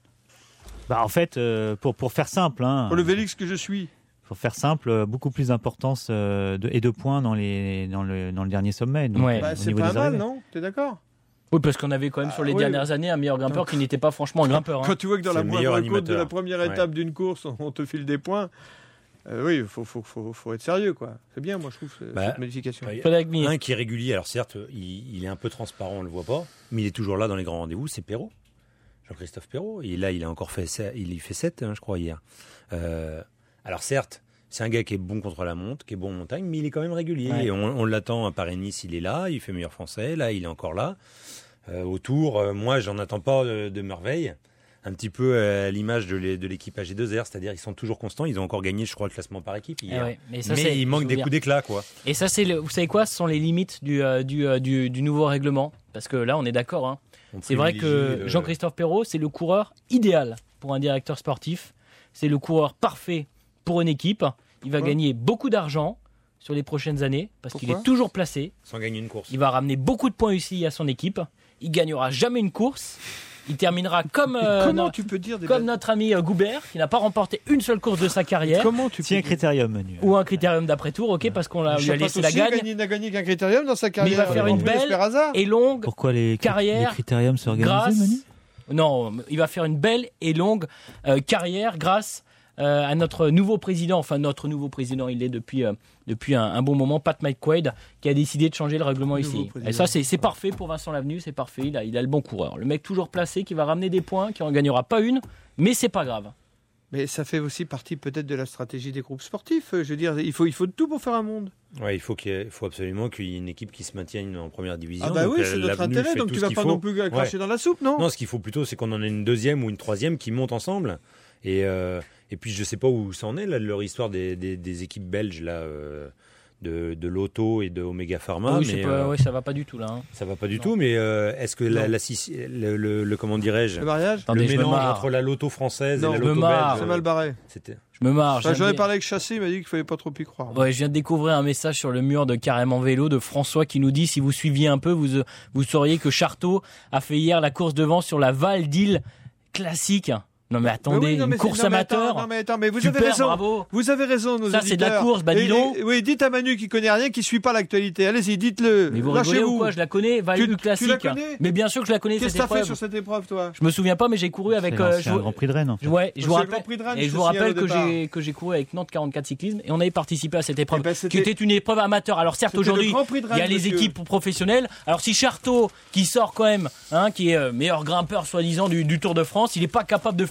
Bah, en fait, euh, pour, pour faire simple, hein, pour le Vélix que je suis. Pour faire simple, euh, beaucoup plus d'importance euh, de, et de points dans, les, dans, le, dans le dernier sommet. Donc, ouais. euh, bah, au c'est niveau pas des mal, arrivées. non? T'es d'accord? Oui, parce qu'on avait quand même ah, sur les oui, dernières oui. années un meilleur grimpeur qui n'était pas franchement un grimpeur. Hein. Quand tu vois que dans c'est la moindre animateur. côte de la première ouais. étape d'une course, on te file des points. Euh, oui, il faut, faut, faut, faut être sérieux, quoi. C'est bien, moi, je trouve, cette bah, modification. Bah, un qui est régulier, alors certes, il, il est un peu transparent, on le voit pas, mais il est toujours là dans les grands rendez-vous, c'est Perrault. Jean-Christophe Perrault. Et là, il a encore fait, il y fait sept, hein, je crois, hier. Euh, alors certes, c'est un gars qui est bon contre la montre, qui est bon en montagne, mais il est quand même régulier. Ouais. Et on, on l'attend à Paris-Nice, il est là, il fait meilleur français, là, il est encore là. Euh, au Tour, euh, moi, j'en attends pas de, de merveille. Un petit peu à l'image de l'équipe A G deux R, c'est-à-dire ils sont toujours constants. Ils ont encore gagné, je crois, le classement par équipe hier. Ah ouais, mais ça, mais il manque des coups d'éclat, quoi. Et ça, c'est le, vous savez quoi? Ce sont les limites du, euh, du, euh, du, du nouveau règlement. Parce que là, on est d'accord. Hein. C'est vrai que le... Jean-Christophe Perrault, c'est le coureur idéal pour un directeur sportif. C'est le coureur parfait pour une équipe. Il va Pourquoi gagner beaucoup d'argent sur les prochaines années parce qu'il est toujours placé. Sans gagner une course. Il va ramener beaucoup de points ici à son équipe. Il gagnera jamais une course. Il terminera comme, euh, comment no- tu peux dire des comme bêtes... notre ami euh, Goubert, qui n'a pas remporté une seule course de sa carrière. Comment tu Si peux un critérium, Manu. Ou un critérium d'après-tour, ok, parce qu'on l'a, lui a laissé la gagne. Il n'a gagné qu'un critérium dans sa carrière. Mais il va faire une belle et longue Pourquoi les, carrière les critériums se organisent, grâce. Manu? Non, il va faire une belle et longue euh, carrière grâce euh, à notre nouveau président. Enfin, notre nouveau président, il est depuis, euh, depuis un, un bon moment, Pat McQuaid, qui a décidé de changer le règlement Nouveau ici. président. Et ça, c'est, c'est parfait pour Vincent Lavenu, c'est parfait. Il a, il a le bon coureur. Le mec toujours placé, qui va ramener des points, qui en gagnera pas une, mais c'est pas grave. Mais ça fait aussi partie peut-être de la stratégie des groupes sportifs. Je veux dire, il faut, il faut de tout pour faire un monde. Ouais, il faut, qu'il y ait, il faut absolument qu'il y ait une équipe qui se maintienne en première division. Ah bah donc, oui, euh, c'est notre l'avenue intérêt, fait donc tout tu ce vas qu'il pas faut. non plus cracher Ouais. dans la soupe, non? Non, ce qu'il faut plutôt, c'est qu'on en ait une deuxième ou une troisième qui monte ensemble. Et, euh, et puis, je sais pas où ça en est, là, leur histoire des, des, des équipes belges, là, euh, de, de Lotto et de Omega Pharma. oui, mais, c'est pas, euh, ouais, ça va pas du tout là. Hein. ça va pas du Non. tout, mais euh, est-ce que la, Non. la, le, le, le- comment dirais-je, Le mariage Attendez, le je me mélange marre. entre la Lotto française Non, et la je me Lotto marre. belge, C'est euh, mal barré. c'était... Je me marre. Enfin, je J'en ai viens de- parlé avec Chassé, il m'a dit qu'il fallait pas trop y croire. Ouais, je viens de découvrir un message sur le mur de Carrément Vélo de François qui nous dit si vous suiviez un peu, vous, vous sauriez que Charteau a fait hier la course devant sur la Val d'Île classique. Non mais attendez, Mais oui, non, mais une c'est- course non, mais amateur. attends, non, mais attends, mais vous Super, avez raison. bravo. Vous avez raison, nos Ça, c'est de la auditeurs. course, bah, dis Et- donc. et- Oui, dites à Manu qui connaît rien, qui suit pas l'actualité. Allez-y, dites-le. Mais vous rigolez Lâchez-vous. ou quoi? Je la connais, Val Tu- d'Île tu la classique. connais Mais bien sûr que je la connais Qu'est-ce cette que t'as fait épreuve. sur cette épreuve, toi? Je me souviens pas, mais j'ai couru avec. C'est euh, l'ancien je- Grand Prix de Rennes, en fait. Ouais, je C'est vous le rappelle. Grand Prix de Rennes, Et je je te vous signale rappelle au que départ. j'ai que j'ai couru avec Nantes quarante-quatre cyclisme et on avait participé à cette épreuve Eh ben, qui c'était- était une épreuve amateur. Alors certes C'était aujourd'hui le Grand Prix de il y a Rennes, les monsieur. équipes professionnelles. Alors si Charteau qui sort quand même, hein, qui est euh, meilleur grimpeur soi-disant du, du Tour de France, il est pas capable de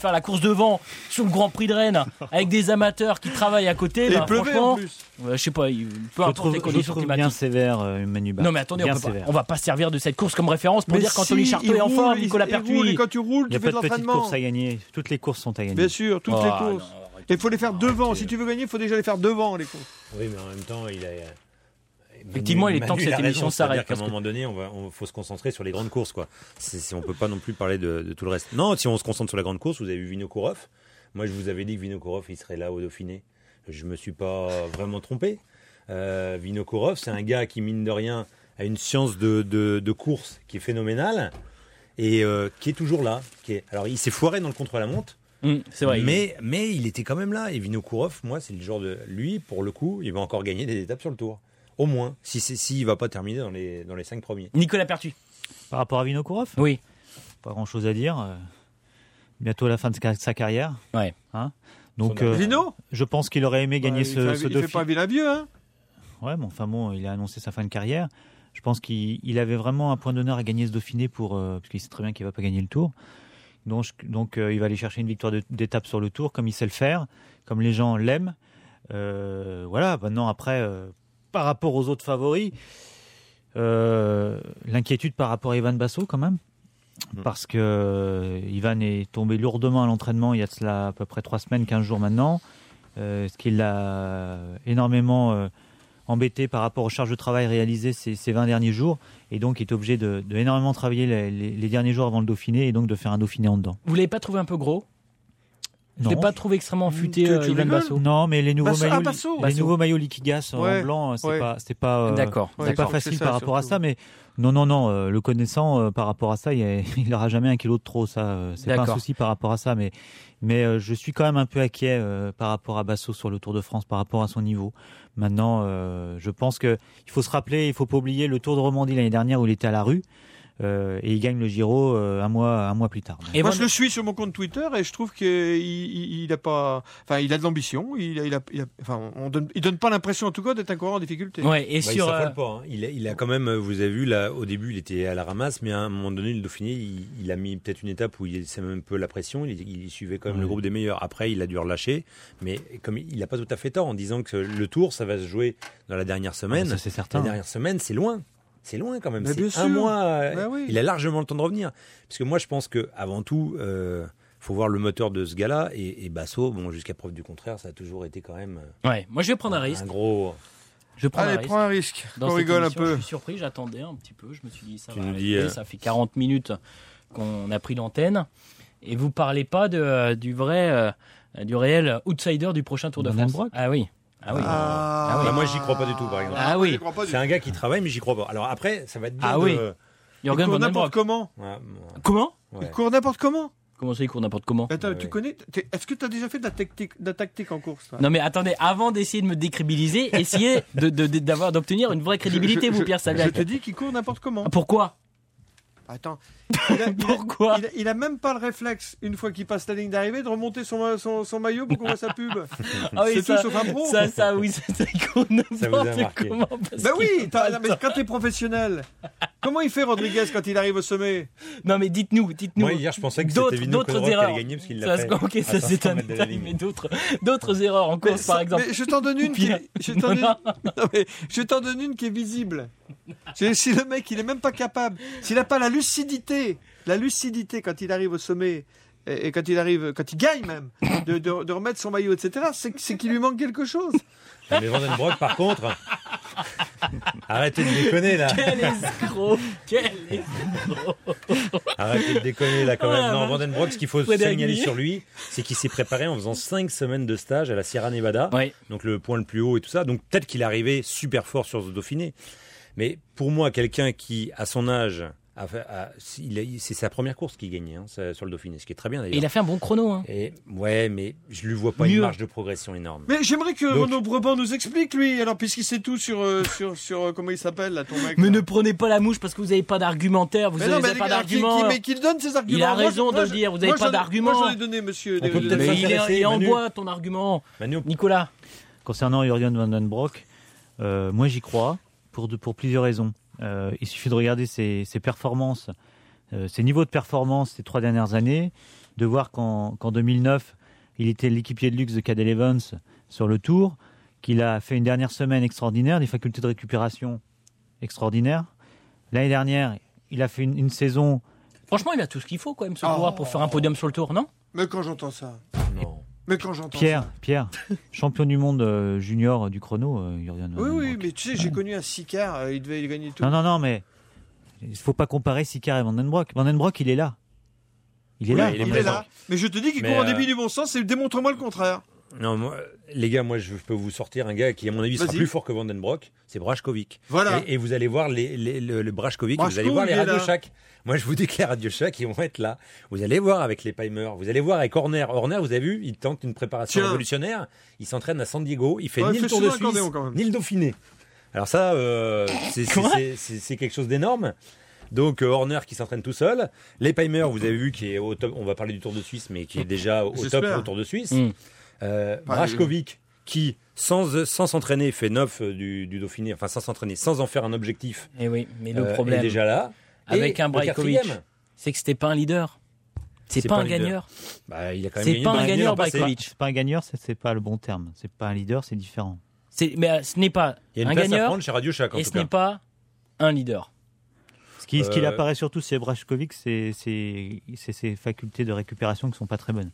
faire la course devant sur le Grand Prix de Rennes avec des amateurs qui travaillent à côté. Et bah, il pleuvait franchement, en plus. euh, je sais pas, il- peu Je importe trouve, les je conditions trouve bien climatiques. sévère, euh, Manu Barth. Non mais attendez, on, Bien peut pas- sévère. on va pas se servir de cette course comme référence pour Mais dire qu'Anthony si, Charteau il est en roule, forme, il- Nicolas il roule, Pertuis. et quand tu roules, Il n'y a tu fais pas de de petites l'entraînement. courses à gagner. Toutes les courses sont à gagner. Bien sûr, toutes Oh, les non, courses. arrêtez. Il faut les faire devant. Arrêtez. Si tu veux gagner, il faut déjà les faire devant les courses. Oui, mais en même temps, il a. Effectivement, il est temps que Manu, cette il a émission raison, s'arrête, c'est-à-dire qu'à parce un que- moment donné, on va, on faut se concentrer sur les grandes courses, quoi. C'est, c'est- on peut pas non plus parler de, de tout le reste. Non, si on se concentre sur la grande course, vous avez vu Vinokourov. Moi, je vous avais dit que Vinokourov, il serait là au Dauphiné. Je me suis pas vraiment trompé. Euh, Vinokourov, c'est un gars qui, mine de rien, a une science de, de, de course qui est phénoménale et euh, qui est toujours là. Qui est... Alors, il s'est foiré dans le contre-la-montre. Hum, c'est vrai. Mais, mais il était quand même là. Et Vinokourov, moi, c'est le genre de. Lui, pour le coup, il va encore gagner des étapes sur le tour. Au moins. Si c'est, s'il ne va pas terminer dans les, dans les cinq premiers. Nicolas Pertuis. Par rapport à Vinokourov, Oui. pas grand-chose à dire. Euh, Bientôt la fin de sa- sa carrière. Ouais. Hein Donc, Son euh, Vino je pense qu'il aurait aimé gagner Ouais, ce, il fait, ce il fait Dauphiné. pas vilain vieux, hein. Ouais, mais enfin bon, il a annoncé sa fin de carrière. Je pense qu'il il avait vraiment un point d'honneur à gagner ce Dauphiné pour, euh, parce qu'il sait très bien qu'il va pas gagner le Tour. Donc, je- donc euh, il va aller chercher une victoire de- d'étape sur le Tour, comme il sait le faire, comme les gens l'aiment. Euh, voilà. Maintenant, après, euh, par rapport aux autres favoris, euh, l'inquiétude par rapport à Ivan Basso, quand même, parce que euh, Ivan est tombé lourdement à l'entraînement il y a de cela à peu près trois semaines, quinze jours maintenant, euh, ce qui l'a énormément euh, embêté par rapport aux charges de travail réalisées ces, ces vingt derniers jours, et donc il est obligé de, de énormément travailler les, les- les derniers jours avant le Dauphiné, et donc de faire un Dauphiné en dedans. Vous l'avez pas trouvé un peu gros? Je l'ai Non. pas trouvé extrêmement futé, Tu- euh, tu Ivan rigoles Basso. Non, mais les nouveaux Basso- maillots, ah, Basso. les Basso. nouveaux maillots Liquigas Ouais, en blanc, c'est ouais. pas, c'est pas, euh, D'accord. c'est Ouais, pas je crois que facile c'est ça, par rapport à surtout. ça, mais non, non, non, euh, le connaissant euh, par rapport à ça, il n'aura jamais un kilo de trop, ça, euh, c'est pas un D'accord. souci par rapport à ça, mais, mais euh, je suis quand même un peu inquiet euh, par rapport à Basso sur le Tour de France, par rapport à son niveau. Maintenant, euh, je pense que il faut se rappeler, il faut pas oublier le Tour de Romandie l'année dernière où il était à la rue. Euh, et il gagne le Giro euh, un mois un mois plus tard. Et Moi, Van- je le suis sur mon compte Twitter et je trouve qu'il il, il a pas, enfin, il a de l'ambition. Il a, il a, il a- enfin, on donne, il donne pas l'impression en tout cas d'être un coureur en difficulté. Ouais, et Bah, sur. il euh, s'affole pas. Hein. Il, a, il a quand même, vous avez vu, là, au début, il était à la ramasse, mais à un moment donné, le Dauphiné, il, il a mis peut-être une étape où il s'est même un peu la pression. Il, il suivait quand même Ouais. le groupe des meilleurs. Après, il a dû relâcher, mais comme il n'a pas tout à fait tort en disant que le Tour, ça va se jouer dans la dernière semaine. Ça, c'est La certain. dernière semaine, c'est loin. C'est loin quand même. Mais C'est bien un sûr. mois. euh, Bah oui. Il a largement le temps de revenir. Parce que moi, je pense que avant tout, euh, faut voir le moteur de ce gars-là. Et, et Basso, bon, jusqu'à preuve du contraire, ça a toujours été quand même euh, Ouais, moi je vais prendre un risque. un gros. Je vais prendre un Allez, risque. prends un risque. Dans On cette rigole un émission, peu. Je suis surpris, j'attendais un petit peu. Je me suis dit, ça Tu va nous arriver, dis, euh, ça fait quarante minutes qu'on a pris l'antenne. Et vous parlez pas de, euh, du vrai, euh, du réel outsider du prochain Tour de Van France. Broek Ah oui. Ah oui. Ah, Ah oui. Bah, moi, j'y crois pas du tout, par exemple. Ah oui. Je crois pas du C'est un gars qui travaille, mais j'y crois pas. Alors après, ça va être dur Ah de... oui. Il Jürgen court Van den n'importe Broek. comment. Ouais, Comment ouais. Il court n'importe comment. Comment ça, il court n'importe comment? Attends, Ouais, tu ouais. connais t'es- Est-ce que tu as déjà fait de la tactique, de la tactique en course toi Non mais attendez, avant d'essayer de me décrédibiliser, essayez de, de- de- d'avoir, d'obtenir une vraie crédibilité, Je- vous, je- Pierre Je Saviac. te dis qu'il court n'importe comment. Pourquoi? Attends. Il a, il a- Pourquoi il a- il a même pas le réflexe, une fois qu'il passe la ligne d'arrivée, de remonter son, son, son maillot pour qu'on voit sa pub. Ah oui, C'est ça, tout sauf un pro. ça, ça, oui, ça, ça, il court Ça vous a n'importe marqué. comment. parce Ben qu'il oui, faut t'as- pas non, le mais temps. quand t'es professionnel, comment il fait Rodriguez quand il arrive au sommet? Non mais dites-nous, dites-nous. Moi, hier, je pensais que d'autres- c'était Vino d'autres Kodorov qui erreurs. allait gagner parce qu'il Ça, l'a se- fait. ok, à ça cinq c'est cents un mètres de la détail, ligne. mais d'autres, d'autres erreurs en Mais course, ça- par exemple. mais je t'en donne une qui Pierre. est, je t'en Non, donne- non, mais je t'en donne une qui est visible. C'est- Si le mec il est même pas capable, s'il n'a pas la lucidité, la lucidité quand il arrive au sommet et, et quand il arrive, quand il gagne même, de, de- de remettre son maillot, et cetera, c'est, c'est qu'il lui manque quelque chose. Non, mais Van den Broek, par contre, arrêtez de déconner là. Quel escroc, quel escroc. Arrêtez de déconner là quand Oh même. la non, vache. Van den Broek, ce qu'il faut Frédéric signaler Millet. sur lui, c'est qu'il s'est préparé en faisant cinq semaines de stage à la Sierra Nevada. Ouais. Donc le point le plus haut et tout ça. Donc peut-être qu'il est arrivé super fort sur ce Dauphiné. Mais pour moi, quelqu'un qui, à son âge, a fait- a- il a- c'est sa première course qu'il gagnait hein, ça- sur le Dauphiné, ce qui est très bien Et d'ailleurs. il a fait un bon chrono, hein. Et ouais, mais je lui vois pas Mieux. une marge de progression énorme. Mais j'aimerais que Donc- Renaud Brebant nous explique lui, alors puisqu'il sait tout sur euh, sur sur euh, comment il s'appelle là ton mec. Mais là. ne prenez pas la mouche parce que vous n'avez pas d'argumentaire, vous Mais n'avez non, mais pas les gars, qui- d'argument. qui- mais qu'il donne ses arguments. Il a Moi, raison moi, de le je- dire, vous n'avez moi, pas j'en ai- d'argument. Moi j'en ai donné, monsieur. On peut de- peut-être Mais de- il est, s'intéresser, il est en Manu. bois ton argument. Manu, Nicolas. Concernant Jürgen Van den Broek, euh, moi j'y crois pour, de- pour plusieurs raisons. Euh, il suffit de regarder ses, ses performances, euh, ses niveaux de performance ces trois dernières années. de voir qu'en, qu'en deux mille neuf, il était l'équipier de luxe de Cadel Evans sur le Tour, qu'il a fait une dernière semaine extraordinaire, des facultés de récupération extraordinaires. L'année dernière, il a fait une, une saison... Franchement, il a tout ce qu'il faut quand même, ce Oh. coureur, pour faire un podium sur le Tour, non? Mais quand j'entends ça. Non. Mais quand j'entends Pierre, ça. Pierre, champion du monde euh, junior du chrono, euh, Jurgen Oui, Van oui, Den Broek. mais tu sais, j'ai connu un Sicard, euh, il devait gagner tout. Non, non, non, mais il ne faut pas comparer Sicard et Van Den Broek. Van Den Broek, il est là. Il est Oui, là. il est Il est présent. là. Mais je te dis qu'il Mais, court en euh, dépit du bon sens et démontre-moi le contraire. Non, moi, les gars, moi, je peux vous sortir un gars qui, à mon avis, sera Vas-y. plus fort que Van Den Broek. C'est Brajkovic. Voilà. Et, et vous allez voir les, les- le, le Brajkovic, Brajko, vous allez voir les il est là. Radio Shack. Moi, je vous dis que les Radio Shack, ils vont être là. Vous allez voir avec les Palmer. Vous allez voir avec Horner. Horner, vous avez vu, il tente une préparation Tiens. révolutionnaire. Il s'entraîne à San Diego. Il fait Ouais, ni il le fait Tour de souvent Suisse, accordéon, quand même. ni le Dauphiné. Alors ça, euh, c'est- c'est Quoi c'est- c'est- c'est quelque chose d'énorme. Donc euh, Horner qui s'entraîne tout seul. Les Palmer, vous avez vu, qui est au top. On va parler du Tour de Suisse, mais qui est déjà au top J'espère. au Tour de Suisse. Mm. Euh, Bah, Brajkovic, qui, sans, sans s'entraîner, fait neuf du, du Dauphiné, enfin sans s'entraîner, sans en faire un objectif, Eh oui, mais le euh, problème est déjà là. avec Et un le Brajkovic, quatrième, c'est que c'était pas un leader. C'est C'est pas, pas un un leader. gagneur. bah, il a quand même C'est gagné pas dans un l'année gagneur, passée. Brajkovic. C'est pas un gagneur, c'est, c'est pas le bon terme. C'est pas un leader, c'est différent. C'est- Mais euh, ce n'est pas Il y a une un place à gagneur prendre chez Radio Shack, en et tout ce n'est cas. pas un leader. Ce qui, ce qui Euh, apparaît surtout, c'est Brajkovic, c'est, c'est, c'est ses facultés de récupération qui sont pas très bonnes.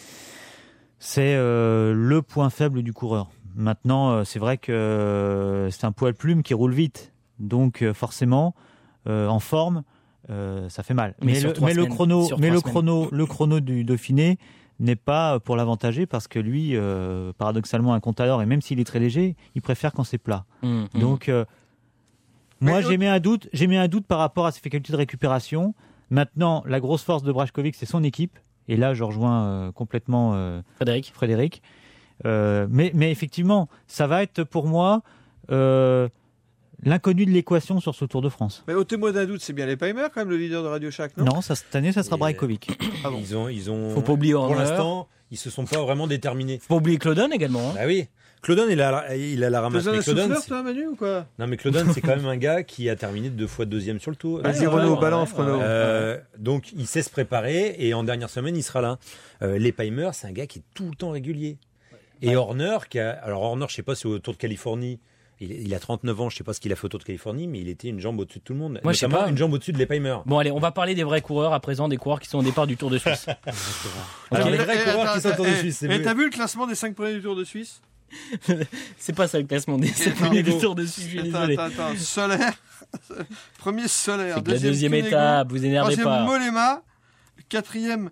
C'est euh, le point faible du coureur. Maintenant, euh, c'est vrai que euh, c'est un poids de plume qui roule vite. Donc, euh, forcément, euh, en forme, euh, ça fait mal. Mais Mais, sur le, trois mais le semaines. chrono, Sur mais trois le semaines. chrono, le chrono du Dauphiné n'est pas pour l'avantager parce que lui, euh, paradoxalement, un Contador, et même s'il est très léger, il préfère quand c'est plat. Hum, hum. Donc, euh, Mais moi, le- j'ai mis un doute. J'ai mis un doute par rapport à ses facultés de récupération. Maintenant, la grosse force de Brajkovic, c'est son équipe. Et là, je rejoins euh, complètement euh, Frédéric. Frédéric. Euh, mais, mais effectivement, ça va être pour moi euh, l'inconnu de l'équation sur ce Tour de France. Mais ôtez-moi d'un doute, c'est bien les Palmer, quand même, le leader de Radio Shack, non, Non, ça, cette année, ça sera Et- Brajkovic. Ah bon. Ils ont, ils ont, Faut pas oublier pour Horner. l'instant, ils se sont pas vraiment déterminés. Faut pas oublier Claudon également. hein. Bah oui. Claudon, il a, il a la ramasse. Besoin Mais d'un Claudon, souffleur, c'est- toi, Manu, ou quoi non, mais Claudon, c'est quand même un gars qui a terminé deux fois deuxième sur le tour. Vas-y, Ouais, Renaud, ouais, balance, ouais, Renaud. ouais. Euh, donc il sait se préparer et en dernière semaine il sera là. Euh, les Palmer, c'est un gars qui est tout le temps régulier. Et Horner, qui a, alors Horner, je sais pas si au Tour de Californie, il, il a trente-neuf ans, je sais pas ce qu'il a fait au Tour de Californie, mais il était une jambe au-dessus de tout le monde. Moi, je sais Notamment pas. une jambe au-dessus de les Palmer. Bon, allez, on va parler des vrais coureurs à présent, des coureurs qui sont au départ du Tour de Suisse. Alors Ok. les vrais Eh, coureurs attends, qui sont au Tour de eh, Suisse, c'est eh, mieux. t'as vu le classement des cinq premiers du Tour de Suisse? C'est pas ça le classement des Attends, premiers du Hugo. Tour de Suisse, je suis Attends, désolé. attends, attends. Solaire. Premier Solaire. C'est que la deuxième Cunego, étape, vous énervez Troisième pas. Mollema. Quatrième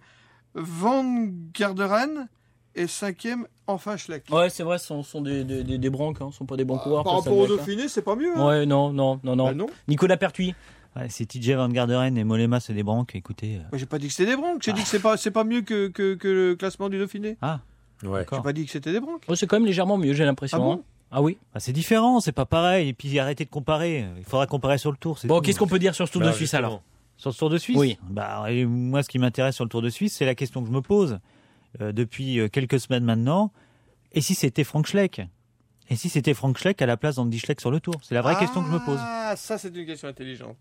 Van Garderen. Et cinquième enfin Schleck. Ouais, c'est vrai, ce sont, sont des, des, des, des branques, hein, ce sont pas des bons coureurs. Par rapport au Dauphiné, c'est pas mieux. Hein. Ouais, non, non, non, non. Bah non. Nicolas Pertuis. Ouais, si T J Van Garderen et Mollema, c'est des branques, écoutez. euh, Moi, j'ai pas dit que c'était des branques. J'ai dit que c'est pas, c'est pas mieux que, que, que le classement du Dauphiné. Ah, Ouais. J'ai pas dit que c'était des branques. Oh, c'est quand même légèrement mieux, j'ai l'impression. Ah bon hein. Ah oui. bah, c'est différent, c'est pas pareil. Et puis arrêtez de comparer. Il faudra comparer sur le Tour. C'est Bon, tout. qu'est-ce qu'on peut dire sur ce Tour Bah, de Suisse justement. alors Sur le Tour de Suisse Oui. Bah, et moi, ce qui m'intéresse sur le Tour de Suisse, c'est la question que je me pose euh, depuis euh, quelques semaines maintenant. Et si c'était Frank Schleck Et si c'était Frank Schleck à la place d'Andy Schleck sur le Tour? C'est la vraie question que je me pose. Ah, ça, c'est une question intelligente.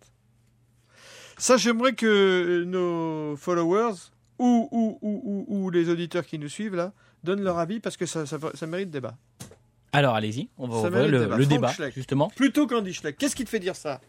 Ça, j'aimerais que nos followers ou, ou, ou, ou, ou les auditeurs qui nous suivent là donnent leur avis parce que ça, ça, ça mérite débat. Alors allez-y, on va Ça ouvrir mérite le, débat. le Frank débat, Schleck. justement. Plutôt qu'Andy Schleck. Qu'est-ce qui te fait dire ça?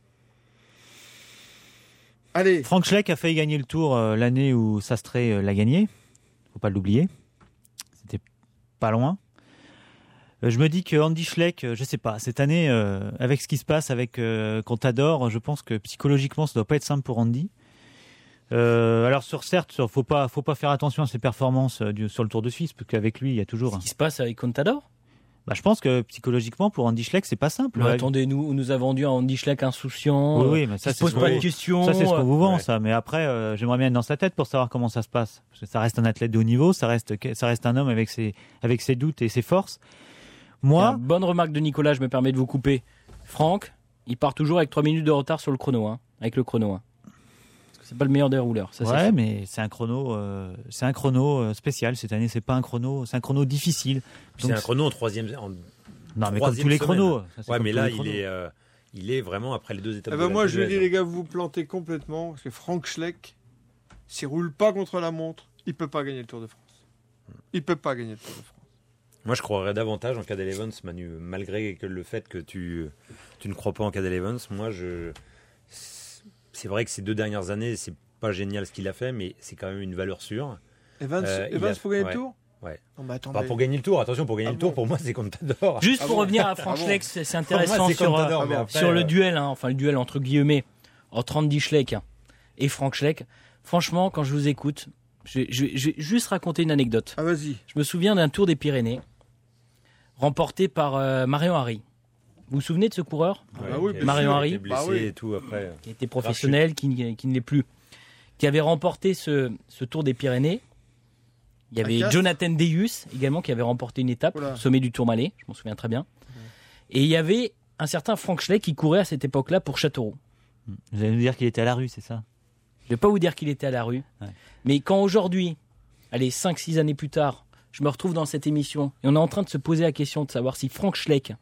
Allez. Frank Schleck a failli gagner le Tour euh, l'année où Sastré euh, l'a gagné. Faut pas l'oublier. C'était pas loin. Euh, je me dis que Andy Schleck, euh, je sais pas, cette année, euh, avec ce qui se passe avec euh, Contador, je pense que psychologiquement, ça doit pas être simple pour Andy. Euh, alors sur certes, sur- faut pas, faut pas faire attention à ses performances euh, du- sur le Tour de Suisse, parce qu'avec lui, il y a toujours. Ce un- qui se passe avec Contador. Bah, je pense que psychologiquement, pour Andy Schleck, c'est pas simple. Mais Ouais. attendez, nous, on nous a vendu un Andy Schleck insouciant. Oui, euh, oui, mais ça, qui se c'est pose ce pas qu'on- de questions. Ça, c'est ce qu'on vous vend, Ouais. ça. Mais après, euh, j'aimerais bien être dans sa tête pour savoir comment ça se passe. Parce que ça reste un athlète de haut niveau, ça reste, ça reste un homme avec ses, avec ses doutes et ses forces. Moi, Bonne remarque de Nicolas, je me permets de vous couper. Franck, il part toujours avec trois minutes de retard sur le chrono, hein, avec le chrono. Hein. Parce que c'est pas le meilleur des rouleurs. Ça, c'est ouais, sûr. mais c'est un chrono, euh, c'est un chrono euh, spécial cette année. C'est pas un chrono, c'est un chrono difficile. C'est Donc, un chrono en troisième. En... non, mais comme troisième tous les semaine. chronos. Ça, c'est Ouais, comme mais tous là, les il chronos. est, euh, il est vraiment après les deux étapes. Eh de ben la moi, je Duèze. dis, les gars, vous vous plantez complètement parce que Frank Schleck, s'il roule pas contre la montre, il peut pas gagner le Tour de France. Il peut pas gagner le Tour de France. Moi, je croirais davantage en Cadel Evans, Manu, malgré que le fait que tu, tu ne crois pas en Cadel Evans. Moi, je, c'est vrai que ces deux dernières années, c'est pas génial ce qu'il a fait, mais c'est quand même une valeur sûre. Evans, Euh, il Evans a- pour gagner ouais. le Tour. Ouais. Non, mais attends, Pas mais- pour gagner le tour, attention, pour gagner Ah le tour, bon pour moi, c'est Contador. Juste Ah pour bon revenir à Ah Franck bon Schleck, c'est c'est Pour moi, intéressant c'est sur, Contador, euh, mais après, sur euh, le duel, hein, enfin le duel entre guillemets, entre Andy Schleck et Franck Schleck. Franchement, quand je vous écoute, je, je- je vais juste raconter une anecdote. Ah, vas-y. Je me souviens d'un Tour des Pyrénées remporté par euh, Marion Harry. Vous vous souvenez de ce coureur Ah bah oui, qui bien Marion sûr. Harry. était blessé Bah oui. et tout après. qui était professionnel, qui, qui ne l'est plus, qui avait remporté ce, ce Tour des Pyrénées. Il y À avait Castres. Jonathan Deus également qui avait remporté une étape, Oula. au sommet du Tourmalet, je m'en souviens très bien. Et il y avait un certain Franck Schleck qui courait à cette époque-là pour Châteauroux. Vous allez nous dire qu'il était à la rue, c'est ça? Je ne vais pas vous dire qu'il était à la rue, Ouais. mais quand aujourd'hui, allez, cinq six années plus tard, je me retrouve dans cette émission et on est en train de se poser la question de savoir si Franck Schleck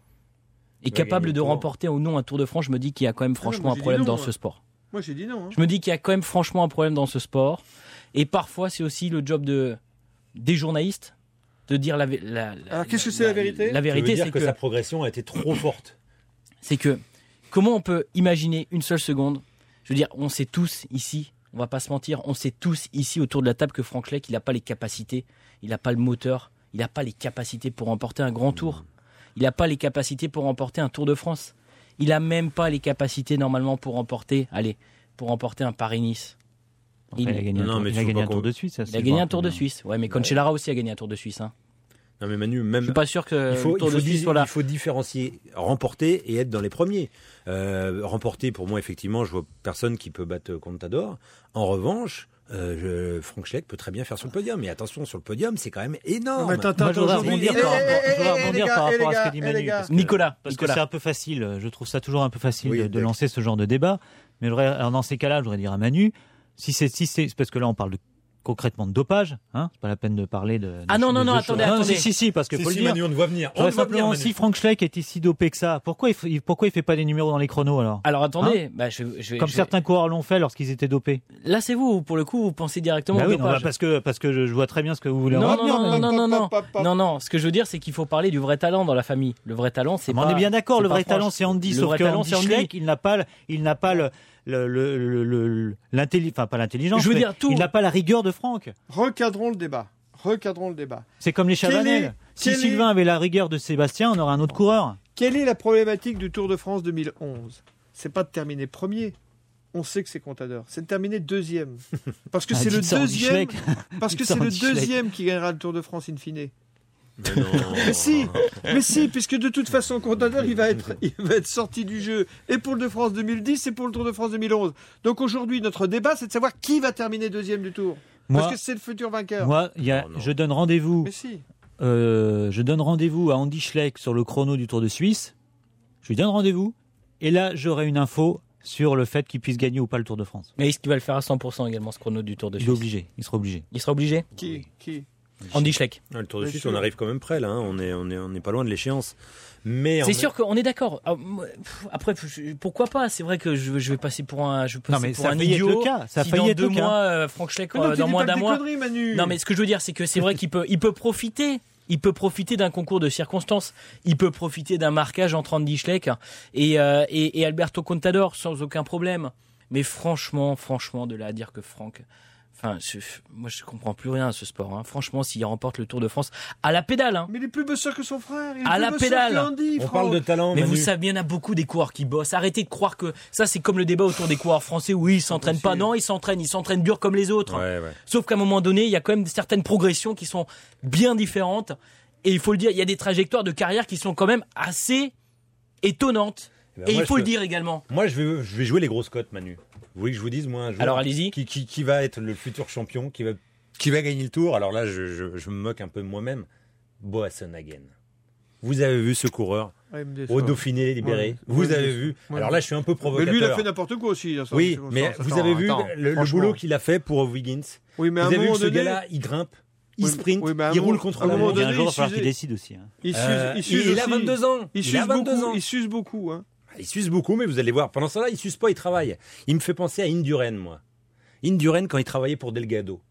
est Va capable gagner de le Tour. remporter ou non un Tour de France, je me dis qu'il y a quand même franchement moi, un j'ai dit problème non, dans moi. ce sport. Moi, j'ai dit non. hein. Je me dis qu'il y a quand même franchement un problème dans ce sport. Et parfois, c'est aussi le job de, des journalistes de dire la, vé- la, la- Alors, qu'est-ce que c'est la vérité La Tu veux vérité, dire c'est que, que, sa progression a été trop forte. c'est que comment on peut imaginer une seule seconde. Je veux dire, on sait tous ici, on va pas se mentir, on sait tous ici autour de la table que Franck Schleck, il n'a pas les capacités, il n'a pas le moteur, il n'a pas les capacités pour remporter un grand tour. Il n'a pas les capacités pour remporter un Tour de France. Il n'a même pas les capacités normalement pour remporter, allez, pour remporter un Paris-Nice. Enfin, il, Il- a gagné Non, un, mais tour, il tu a faut gagné pas un tour qu'on- de Suisse. Ça, Il c'est a gagné bon, un Tour de quand même. Suisse. Ouais, mais Cancellara aussi a gagné un Tour de Suisse. Hein. Non, mais Manu, Je même. suis pas sûr que Il faut, le Tour il, faut de Suisse di- soit là. il faut différencier remporter et être dans les premiers. Euh, remporter, pour moi, effectivement, je vois personne qui peut battre Contador. En revanche, euh, je- Franck Schleck peut très bien faire sur le podium. Mais attention, sur le podium, c'est quand même Non, énorme. mais attends, attends, Moi, je voudrais aujourd'hui- rebondir Eh, par eh, rapport- eh, je voudrais eh, rebondir les par gars, rapport eh, à ce les que dit gars, Manu. eh, les gars. parce que- Nicolas, Parce que Nicolas. c'est un peu facile, je trouve ça toujours un peu facile Oui, de, de d'accord. lancer ce genre de débat. Mais je voudrais- alors dans ces cas-là, je voudrais dire à Manu, si c'est si c'est parce que là on parle de, concrètement de dopage, hein, c'est pas la peine de parler de. de Ah non, de- non, de non, choses. attendez, Non, attendez. Si si si, parce que Si, faut si, le dire. Manu, on te voit venir. On J'aurais te voit venir, simplement Manu. si Franck Schleck était si dopé que ça, pourquoi il, f- il- pourquoi il fait pas des numéros dans les chronos alors? Alors attendez, bah, je, je vais- Comme je vais- certains coureurs l'ont fait lorsqu'ils étaient dopés. là c'est vous, pour le coup, vous pensez directement Bah au oui, non, dopage. bah parce que parce que je, je vois très bien ce que vous voulez en Non, retenir, non, Manu. non, non, non, Pop, pop, pop. non, non, ce que je veux dire, c'est qu'il faut parler du vrai talent dans la famille. Le vrai talent, c'est Mais pas. on est bien d'accord, c'est le pas vrai Franck- talent c'est Andy, le sauf vrai que talent, Andy c'est Andy. Schleck, il n'a pas, le- il n'a pas le, le, le, le, le- l'intelli- enfin pas l'intelligence, Je veux mais dire, tout- il n'a pas la rigueur de Franck. Recadrons le débat. Recadrons le débat. C'est comme les Quel est- Chavanel. Si quel est- Sylvain avait la rigueur de Sébastien, on aurait un autre coureur. Quelle est la problématique du Tour de France deux mille onze? C'est pas de terminer premier. On sait que c'est Contador. C'est de terminer deuxième. Parce que Ah, c'est le dites ça, Andy deuxième. Schleck. Parce que Dites ça, c'est le Andy Schleck. deuxième qui gagnera le Tour de France in fine. Mais non. Mais si, mais si, puisque de toute façon, Contador, il va être, il va être sorti du jeu et pour le Tour de France deux mille dix et pour le Tour de France deux mille onze. Donc aujourd'hui, notre débat, c'est de savoir qui va terminer deuxième du Tour. Moi, Parce que c'est le futur vainqueur. moi, il y a, Non, non. je donne rendez-vous, Mais si. euh, je donne rendez-vous à Andy Schleck sur le chrono du Tour de Suisse. Je lui donne rendez-vous, et là, j'aurai une info sur le fait qu'il puisse gagner ou pas le Tour de France. Mais est-ce qu'il va le faire à cent pour cent également, ce chrono du Tour de Il est Suisse? obligé, il sera obligé. Il sera obligé. Qui, qui Andy Schleck. Ah, le Tour de Bien Suisse, sûr. on arrive quand même près là. hein. On est, on est, on est pas loin de l'échéance. Mais en C'est même- sûr qu'on est d'accord. Ah, moi, pff, Après, je- pourquoi pas? C'est vrai que je, je vais passer pour un, je vais Non, passer mais pour ça a un failli être idiot. le cas. Ça a si failli dans être deux le cas. mois, euh, Franck Schleck, Mais non, euh, tu dans dis moins pas d'un des mois. conneries, Manu. Non, mais ce que je veux dire, c'est que c'est vrai qu'il peut, il peut profiter. Il peut profiter d'un concours de circonstances. Il peut profiter d'un marquage entre Andy Schleck et, euh, et, et Alberto Contador sans aucun problème. Mais franchement, franchement, de là à dire que Franck, enfin, je- moi je comprends plus rien à ce sport. hein. Franchement, s'il remporte le Tour de France à la pédale, hein. Mais il est plus bosseur que son frère. Il est À plus la bosseur pédale. que Andy, on Franck. parle de talent. Mais Manu. vous savez, il y en a beaucoup des coureurs qui bossent. Arrêtez de croire que ça, c'est comme le débat autour des coureurs français où ils s'entraînent pas. Non, ils s'entraînent, ils s'entraînent dur comme les autres. Ouais, ouais. Sauf qu'à un moment donné, il y a quand même certaines progressions qui sont bien différentes. Et il faut le dire, il y a des trajectoires de carrière qui sont quand même assez étonnantes. Eh ben, Et moi, il faut je le peux- dire également. Moi, je vais, je vais jouer les grosses cotes, Manu. Vous voulez que je vous dise, moi, un joueur Alors allez-y. qui, qui, qui va être le futur champion, qui va, qui va gagner le Tour. Alors là, je, je, je me moque un peu de moi-même. Boasson Hagen. Vous avez vu ce coureur Ouais, il me déçoit. au Dauphiné libéré. Ouais. Vous Ouais, avez mais- vu. ouais. Alors là, je suis un peu Mais provocateur. lui, il a fait n'importe quoi aussi. dans sa Oui, circonstance. mais Attends, vous avez vu attends, le, le franchement. boulot qu'il a fait pour Wiggins. Oui, mais à Vous un avez vu moment que ce donné, gars-là, il grimpe, il Oui, sprint, oui, mais à un il moment- roule contre à un la moment Il y a un donné, jour, il va il falloir qu'il s'usait. décide aussi. hein. il suce, Euh, il suce il a aussi. vingt-deux ans. Il Il suce a vingt-deux beaucoup. ans. Il suce beaucoup. Hein. Il suce beaucoup, mais vous allez voir. Pendant ça, là, il suce pas, il travaille. Il me fait penser à Indurain, moi. Indurain, quand il travaillait pour Delgado.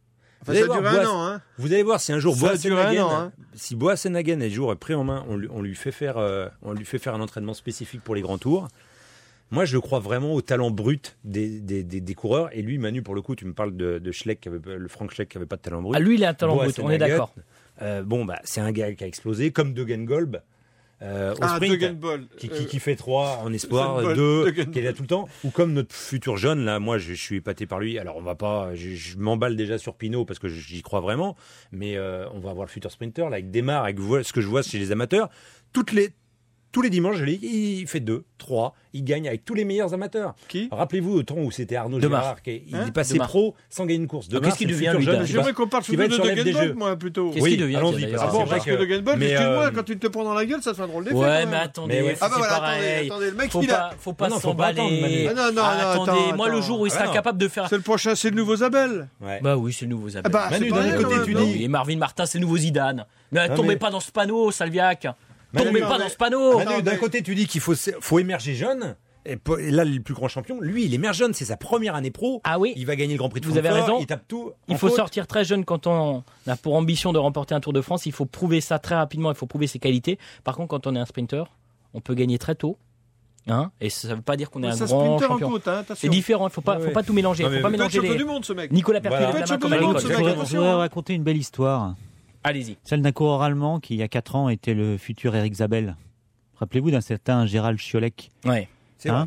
Enfin, allez ça voir, dure un Boas- an. Hein. Vous allez voir si un jour Ça a duré un Boas-Hagen, an, hein. si Boas-Hagen est jour est pris en main, on lui, on lui fait faire, euh, on lui fait faire un entraînement spécifique pour les grands tours. Moi, je crois vraiment au talent brut des, des, des, des coureurs. Et lui, Manu, pour le coup, tu me parles de, de Schleck, qui avait, le Frank Schleck, qui avait pas de talent brut. Ah, lui, il a un talent Boas brut, on est Hagen, d'accord. euh, bon, bah, c'est un gars qui a explosé, comme Degenkolb. Euh, au Ah, sprint, Degenkolb. qui, Euh, qui, qui fait trois en espoir, Degenkolb, deux, Degenkolb. qui est là tout le temps, ou comme notre futur jeune, là, moi je, je suis épaté par lui, alors on va pas, je, je m'emballe déjà sur Pinot parce que j'y crois vraiment, mais euh, on va avoir le futur sprinter, là, avec Desmar, avec ce que je vois chez les amateurs, toutes les, tous les dimanches, je lis, il fait deux, trois, il gagne avec tous les meilleurs amateurs. Qui Rappelez-vous au temps où c'était Arnaud Demar. Gérard, qui est, il Hein est passé Demar. pro sans gagner une course. Demar, qu'est-ce qu'il c'est le devient, futur lui, jeune Dan qui J'aimerais va- qu'on parle qui surtout va être de sur l'aide des Degenkolb, jeux. moi, plutôt. Qu'est-ce Oui, qu'il devient, allons-y, tiens, parce Ah d'ailleurs, bon, c'est vrai parce que que- Degenkolb, mais, excuse-moi, euh, quand tu te prends dans la gueule, ça te fait un drôle d'effet. Ouais, quand mais même. attendez, Mais ouais. Ah bah c'est voilà, pareil. attendez, attendez, le mec, Faut il pas, a... faut pas Non, non, faut pas attendre, s'emballer. Manu. Ah non, non, non, attendez, attends, moi, le attends. jour où il Ah sera non. capable de faire. C'est le prochain, c'est le nouveau Zabel. Ouais. Bah oui, c'est le nouveau Zabel. Ah bah, Manu, c'est d'un pareil, autre quand côté, même, tu non dis- Et Marvin Martin, c'est le nouveau Zidane. Mais Non, tombez mais- pas dans ce panneau, Salviac. Manu, Tombez non, pas mais- dans ce panneau. Manu, Attends, d'un mais- côté, tu dis qu'il faut, faut émerger jeune. Et po- et là, le plus grand champion, lui, il émerge jeune. C'est sa première année pro. Ah oui. Il va gagner le Grand Prix de Vous avez Francfort, raison. Il tape tout. Il en faut faute. sortir très jeune quand on a pour ambition de remporter un Tour de France. Il faut prouver ça très rapidement. Il faut prouver ses qualités. Par contre, quand on est un sprinter, on peut gagner très tôt. Hein, et ça ne veut pas dire qu'on est un C'est un grand sprinter en champion. côte, hein, C'est attention. différent. Il faut pas, Ouais, faut ouais. pas tout mélanger. Non, Il mais faut pas Il peut être mélanger champion les. du monde, ce mec. Nicolas Pertuis Voilà. lève la Il peut main être comme à champion du monde, l'école. ce Je mec, voudrais, attention, je voudrais hein. raconter une belle histoire. Allez-y. Celle d'un coureur allemand qui, il y a quatre ans, était le futur Eric Zabel. Rappelez-vous d'un certain Gérald Schiolek. Ouais. C'est vrai. Hein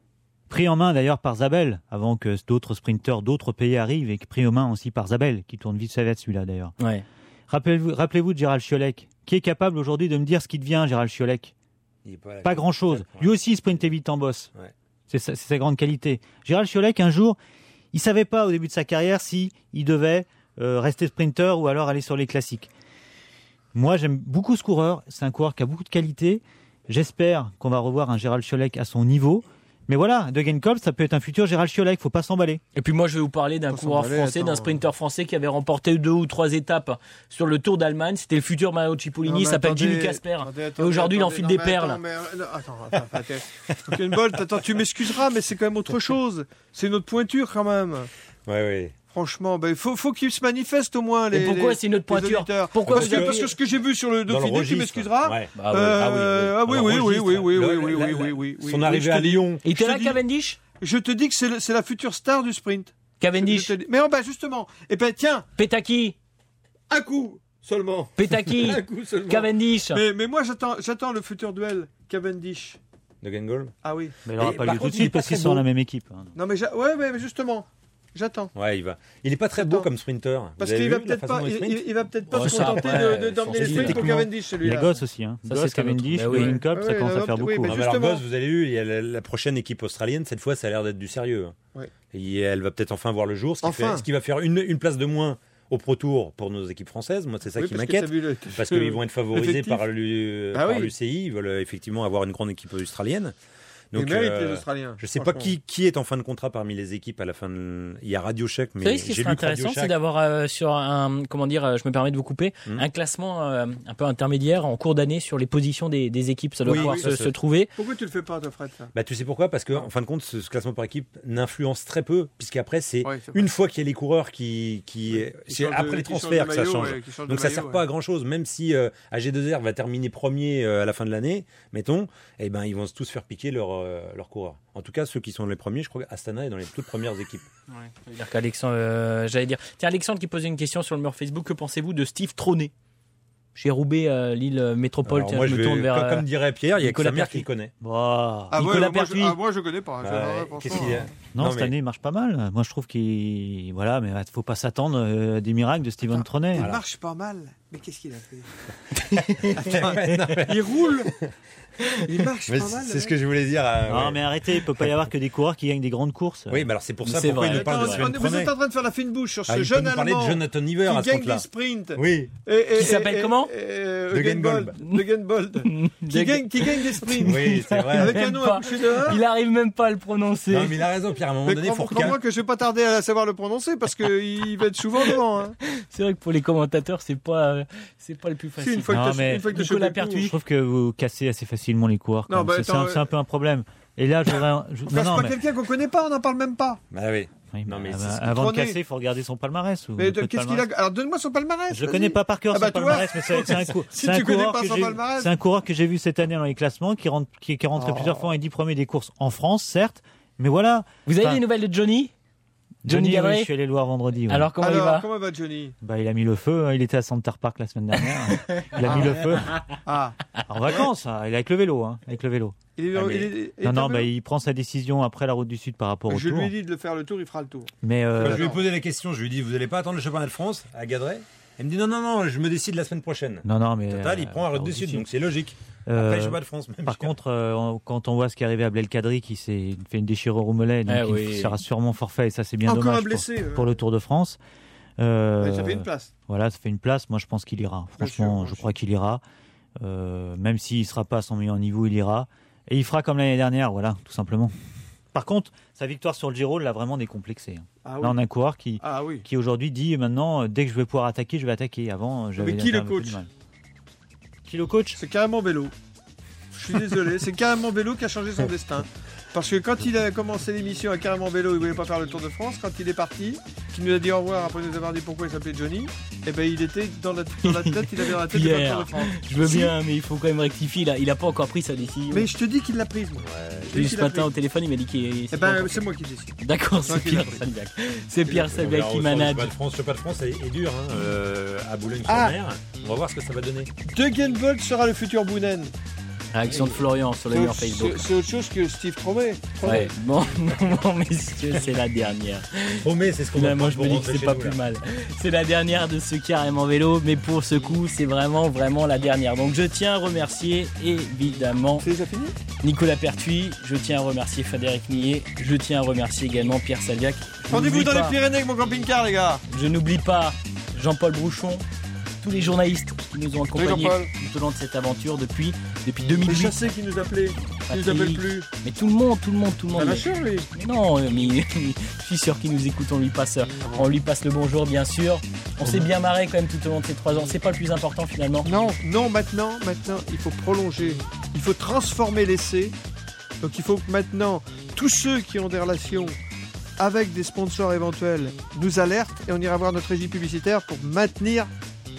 Pris en main d'ailleurs par Zabel, avant que d'autres sprinteurs d'autres pays arrivent, et pris en main aussi par Zabel, qui tourne vite sa veste celui-là d'ailleurs. Ouais. Rappelez-vous, rappelez-vous de Gérald Schiolek, qui est capable aujourd'hui de me dire ce qui devient Gérald Schiolek. Il est pas, là. Pas grand-chose. Ouais. Lui aussi, il sprintait vite en bosse. Ouais. C'est sa, c'est sa grande qualité. Gérald Schiolek, un jour, il savait pas au début de sa carrière si il devait euh, rester sprinter ou alors aller sur les classiques. Moi, j'aime beaucoup ce coureur. C'est un coureur qui a beaucoup de qualité. J'espère qu'on va revoir un Gérald Schiolek à son niveau. Mais voilà, Degenkolb, ça peut être un futur Gérald Schiolek. Faut pas s'emballer. Et puis moi, je vais vous parler d'un Faut coureur s'emballer, français, attends. d'un sprinter français qui avait remporté deux ou trois étapes sur le Tour d'Allemagne. C'était le futur Mario Cipollini. Non, Il mais s'appelle attendez, Jimmy Casper. attendez, Et attendez, aujourd'hui, il attendez, enfile non, des mais perles. Attends, mais, euh, attends, attends, attends. Degenkolb, attends, tu m'excuseras, mais c'est quand même autre chose. C'est notre pointure quand même. Ouais, ouais. Franchement, ben, faut, faut qu'ils se manifestent au moins. Les, Et pourquoi les- c'est notre les pointure auditeurs. Pourquoi parce, vous que, avez- parce que ce que j'ai vu sur le Dans le Dauphiné, tu registre. m'excuseras. Ouais. Ah ouais, Euh, ah oui, oui. ah oui, Dans le oui, oui, registre. oui, oui, Le- oui, la- oui, la- oui, la- oui, oui, oui, Son oui, arrivée je te à dis- Lyon. Il était Je là, te dis- Cavendish Je te dis que c'est le- c'est la future star du sprint. Cavendish, Je te dis- Mais oh, ben justement, et ben tiens, Petaki, un coup seulement. Petaki, Un coup seulement. Cavendish. Mais, mais moi j'attends, j'attends le futur duel Cavendish. Degenkolb. Ah oui. Mais il n'aura Et pas par lieu tout contre, de il est suite pas parce qu'ils très sont dans beau. la même équipe. hein. Non mais, j'a- ouais, ouais, mais justement, j'attends. Ouais, il va. Il est pas très beau Attends. comme sprinter. Parce Vous avez qu'il va vu la peut-être façon pas, dont il il, sprint il- il va peut-être pas Ouais, se ça, contenter après, de- de- d'emmener son les style, sprints pour techniquement. Cavendish Il y celui-là. a Goss aussi. Hein. Ça, Goss, c'est un autre. Cavendish, Bah oui. Degenkolb, ça Ouais, commence ouais, à faire oui, beaucoup. mais hein. Non, mais alors, justement. Goss, vous avez vu, il y a la, la prochaine équipe australienne, cette fois, ça a l'air d'être du sérieux. Ouais. Et elle va peut-être enfin voir le jour, ce qui, Enfin. fait, ce qui va faire une, une place de moins au Pro Tour pour nos équipes françaises. Moi, c'est ça Oui, qui parce que m'inquiète. t'as vu le- Parce qu'ils vont être favorisés Effectif. par l'U- Ah par oui. l'U C I. Ils veulent euh, effectivement avoir une grande équipe australienne. Ils Donc, méritent euh, les Australiens. je sais pas franchement. qui, qui est en fin de contrat parmi les équipes à la fin de... Il y a Radio Shack, mais Vous savez, ce qui j'ai serait lu que Radio intéressant, c'est Shack- d'avoir euh, sur un, comment dire, euh, je me permets de vous couper, Hmm. un classement euh, un peu intermédiaire en cours d'année sur les positions des, des équipes. Ça doit Oui, pouvoir oui, se, ça, ça- se trouver. Pourquoi tu le fais pas, toi, Fred ça Bah, tu sais pourquoi? Parce que, en fin de compte, ce, ce classement par équipe n'influence très peu, puisqu'après, c'est Ouais, c'est vrai. une fois qu'il y a les coureurs qui. qui Qui c'est changent de- après les qui changent transferts de que ça maillot, change. ouais, qui changent de Donc ça maillot, sert ouais. pas à grand chose, même si euh, A G deux R va terminer premier euh, à la fin de l'année, mettons, eh ben ils vont tous faire piquer leurs euh, leurs coureurs. En tout cas, ceux qui sont les premiers, je crois qu'Astana est dans les toutes premières équipes. C'est-à-dire qu'Alexandre, euh, j'allais dire. Tiens, Alexandre qui posait une question sur le mur Facebook. Que pensez-vous de Steve Trôné chez Roubaix, euh, Lille Métropole? Alors, Tiens, moi, je je me vais, tourne vers. comme, euh, comme dirait Pierre, il y a que Nicolas sa mère Pertuis. qui le connaît. Bah, Ah, ouais, Nicolas moi, je, Pertuis. ah, moi je connais pas. je- Ouais, ouais, qu'est-ce franchement. qu'il y a non, Non, cette mais- année, il marche pas mal. Moi, je trouve qu'il. Voilà, mais il faut pas s'attendre euh, à des miracles de Steven Trôné. Il marche pas mal, mais qu'est-ce qu'il a fait Attends, il roule. Il marche Mais pas mal. c'est ce que je voulais dire. euh, Non, ouais. mais arrêtez, il peut pas y avoir que des coureurs qui gagnent des grandes courses. Oui, mais alors c'est pour ça C'est pourquoi vrai. il nous parle de Attends, Steven on- vous Trôné. êtes en train de faire la fine bouche sur ce Ah, il peut jeune nous parler Allemand de Jonathan Iver à qui ce gagne compte-là. des sprints. Oui. Et- et- Qui s'appelle et- comment et- euh, De Euggenbold. De Euggenbold. Qui gagne, qui gagne des sprints. Oui, c'est vrai. Avec un Même nom pas. à coucher dehors. Il arrive même pas à le prononcer. Non, mais il a raison, Pierre. À un moment Mais donné, il faut crois- crois-moi recaler. que je vais pas tarder à savoir le prononcer parce qu'il va être souvent devant. Hein. C'est vrai que pour les commentateurs, c'est pas, euh, c'est pas le plus Si, facile. une fois que Non, t'as- mais une fois que t'as Nicolas chopé le coup, Pertuis. Je trouve que vous cassez assez facilement les coureurs. quand Non, même. bah, c'est, c'est attends, un, c'est un peu un problème. Et là, je voudrais. je- on non, casse non, pas mais quelqu'un qu'on connaît pas, on n'en parle même pas. Bah oui. Oui, Non, mais bah, c'est ce qui avant de trônait. casser, il faut regarder son palmarès. Ou Mais votre qu'est-ce qu'il a palmarès. Alors donne-moi son palmarès. Je le vas-y. connais pas par cœur Ah bah, son tu vois. palmarès, mais c'est c'est un, cou- Si c'est un tu connais coureur pas que son j'ai- palmarès. c'est un coureur que j'ai vu cette année dans les classements, qui rentre, qui, qui est rentré Oh. plusieurs fois en dix premiers des courses en France, certes, mais voilà. Vous avez Enfin, des nouvelles de Johnny Johnny Johnny, Gadret oui, je suis allé le voir vendredi. ouais. Alors comment Alors, il va comment va Johnny? Bah, il a mis le feu. hein, Il était à Center Park la semaine dernière. Il a mis le feu Ah, en vacances. hein, Il est avec le vélo, hein, avec le vélo. il est, Ah, mais- il est- il est Non, non, tombé bah, il prend sa décision après la route du Sud par rapport au Je Tour. lui ai dit de le faire le tour, il fera le tour. Mais euh, Quand je lui ai posé la question, je lui ai dit, vous n'allez pas attendre le championnat de France à Gadret? Elle me dit, non, non, non, je me décide la semaine prochaine. non, non, mais Total, il euh, prend la route du du Sud, Sud. donc c'est logique. Euh, Après le championnat de France, même. Par jusqu'à- contre, euh, on- quand on voit ce qui est arrivé à Belkadri, qui s'est fait une déchirure au mollet, donc Eh il oui. sera sûrement forfait, et ça c'est bien Encore dommage un blessé. pour, euh. pour le Tour de France. Euh, Ouais, ça fait une place. Voilà, ça fait une place. Moi, je pense qu'il ira. Bien Franchement, sûr, moi je aussi. crois qu'il ira. Euh, même s'il ne sera pas à son meilleur niveau, il ira. Et il fera comme l'année dernière, voilà, tout simplement. Par contre, sa victoire sur le Giro l'a vraiment décomplexé. hein. Ah Là, oui. on a un coureur qui, Ah oui. qui aujourd'hui dit maintenant, euh, dès que je vais pouvoir attaquer, je vais attaquer. Avant, j'avais Mais qui le un peu coach du mal. Qui le coach C'est carrément vélo. Je suis désolé, c'est carrément vélo qui a changé son destin. Parce que quand il a commencé l'émission à Carrément Vélo, il voulait pas faire le Tour de France. Quand il est parti, qu'il nous a dit au revoir après nous avoir dit pourquoi il s'appelait Johnny, et ben il était dans la, dans la tête, il avait dans la tête de faire le Tour de France. Je veux Si. bien, mais il faut quand même rectifier. Il a, il a pas encore pris sa décision. Mais je te dis qu'il l'a prise, moi. J'ai eu qu'il ce a matin pris. au téléphone, il m'a dit qu'il. Eh ben c'est moi qui décide. D'accord, c'est Toi qui Pierre l'as pris. Salviac. C'est Pierre On Salviac verra qui au soir du manage. Championnat de France. Le championnat de France est, est dur, hein, euh, à Boulogne-sur-Mer. Ah. On va voir ce que ça va donner. Degenvold sera le futur Bounen. Réaction de Florian sur le C'est mur autre, Facebook. c'est- c'est autre chose que Steve Tromet. Ouais, bon, bon, messieurs, c'est la dernière. Oh, mais c'est ce qu'on Là, va moi, prendre je me pour dis que rentrer c'est chez pas nous, plus là. mal. C'est la dernière de ce carrément vélo, mais pour ce coup, c'est vraiment, vraiment la dernière. Donc, je tiens à remercier évidemment C'est déjà fini? Nicolas Pertuis, je tiens à remercier Frédéric Millet, je tiens à remercier également Pierre Salviac. Je Rendez-vous n'oublie dans les pas- Pyrénées avec mon camping-car, les gars. Je n'oublie pas Jean-Paul Brouchon, tous les journalistes qui nous ont accompagnés Jean-Paul. tout au long de cette aventure depuis, depuis deux Les mille huit. chassés qui nous appelaient, qui nous Patrick, appellent plus. Mais tout le monde, tout le monde, tout le Ah, monde. bien Mais- sûr, lui. Mais non, euh, mais je suis sûr qu'il nous écoute, on lui passe, on lui passe le bonjour bien sûr. On s'est bien marré quand même tout au long de ces trois ans. C'est pas le plus important finalement. Non, non, maintenant, maintenant, il faut prolonger. Il faut transformer l'essai. Donc il faut que maintenant, tous ceux qui ont des relations avec des sponsors éventuels nous alertent et on ira voir notre régie publicitaire pour maintenir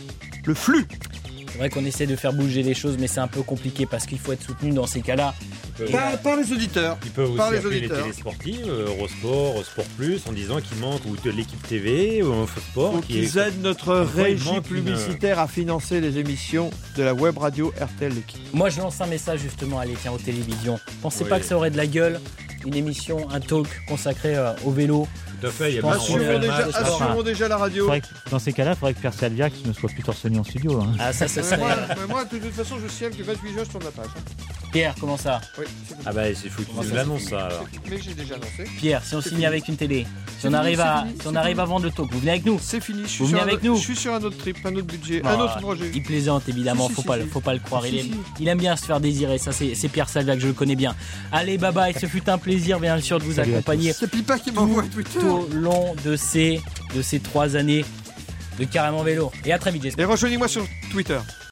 le flux. C'est vrai qu'on essaie de faire bouger les choses, mais c'est un peu compliqué parce qu'il faut être soutenu dans ces cas-là. Ils peuvent- Par, par les auditeurs. Ils peuvent aussi Par les appeler les auditeurs. télésportives, euh, Eurosport, Sport Plus, en disant qu'il manque, ou de l'équipe T V, ou Infosport. Pour qui qu'ils est... aident notre Parfois, il régie manque une- publicitaire à financer les émissions de la web radio R T L L'équipe. Moi, je lance un message justement, allez, tiens, aux télévisions. Pensez Oui. pas que ça aurait de la gueule, une émission, un talk consacré euh, au vélo. Tout à fait, il y a Je bien pense on refait Assurons le déjà, match. ça sera- assurons déjà la radio. Faudrait que- Dans ces cas-là, il faudrait que Pierre Salviac ne soit plus torse nu en studio. hein. Ah, ça, ça Mais serait. moi, mais moi, de toute façon, je signale que vingt-huit juin, je tourne la page. hein. Pierre, comment ça Oui, c'est fini. Ah bah, il faut Comment qu'il ça, l'annonce, ça, alors. C'est fini. Mais j'ai déjà annoncé. Pierre, si on C'est signe fini. avec une télé, si C'est on fini, arrive c'est à, fini, si on c'est arrive fini. à vendre le talk, vous venez avec nous. C'est fini, je suis, Vous sur venez un, avec autre, nous je suis sur un autre trip, un autre budget, Ah, un autre projet. Il plaisante évidemment, Si, si, faut, si, pas, si. faut pas le croire. Si, il, est- si. il aime bien se faire désirer, ça c'est c'est Pierre Salviac, je le connais bien. Allez, bye bye, ce fut un plaisir bien sûr de vous Salut à accompagner C'est Pipa qui m'envoie un Twitter. tout au long de ces, de ces trois années de Carrément Vélo. Et à très vite, j'espère. Et rejoignez-moi sur Twitter.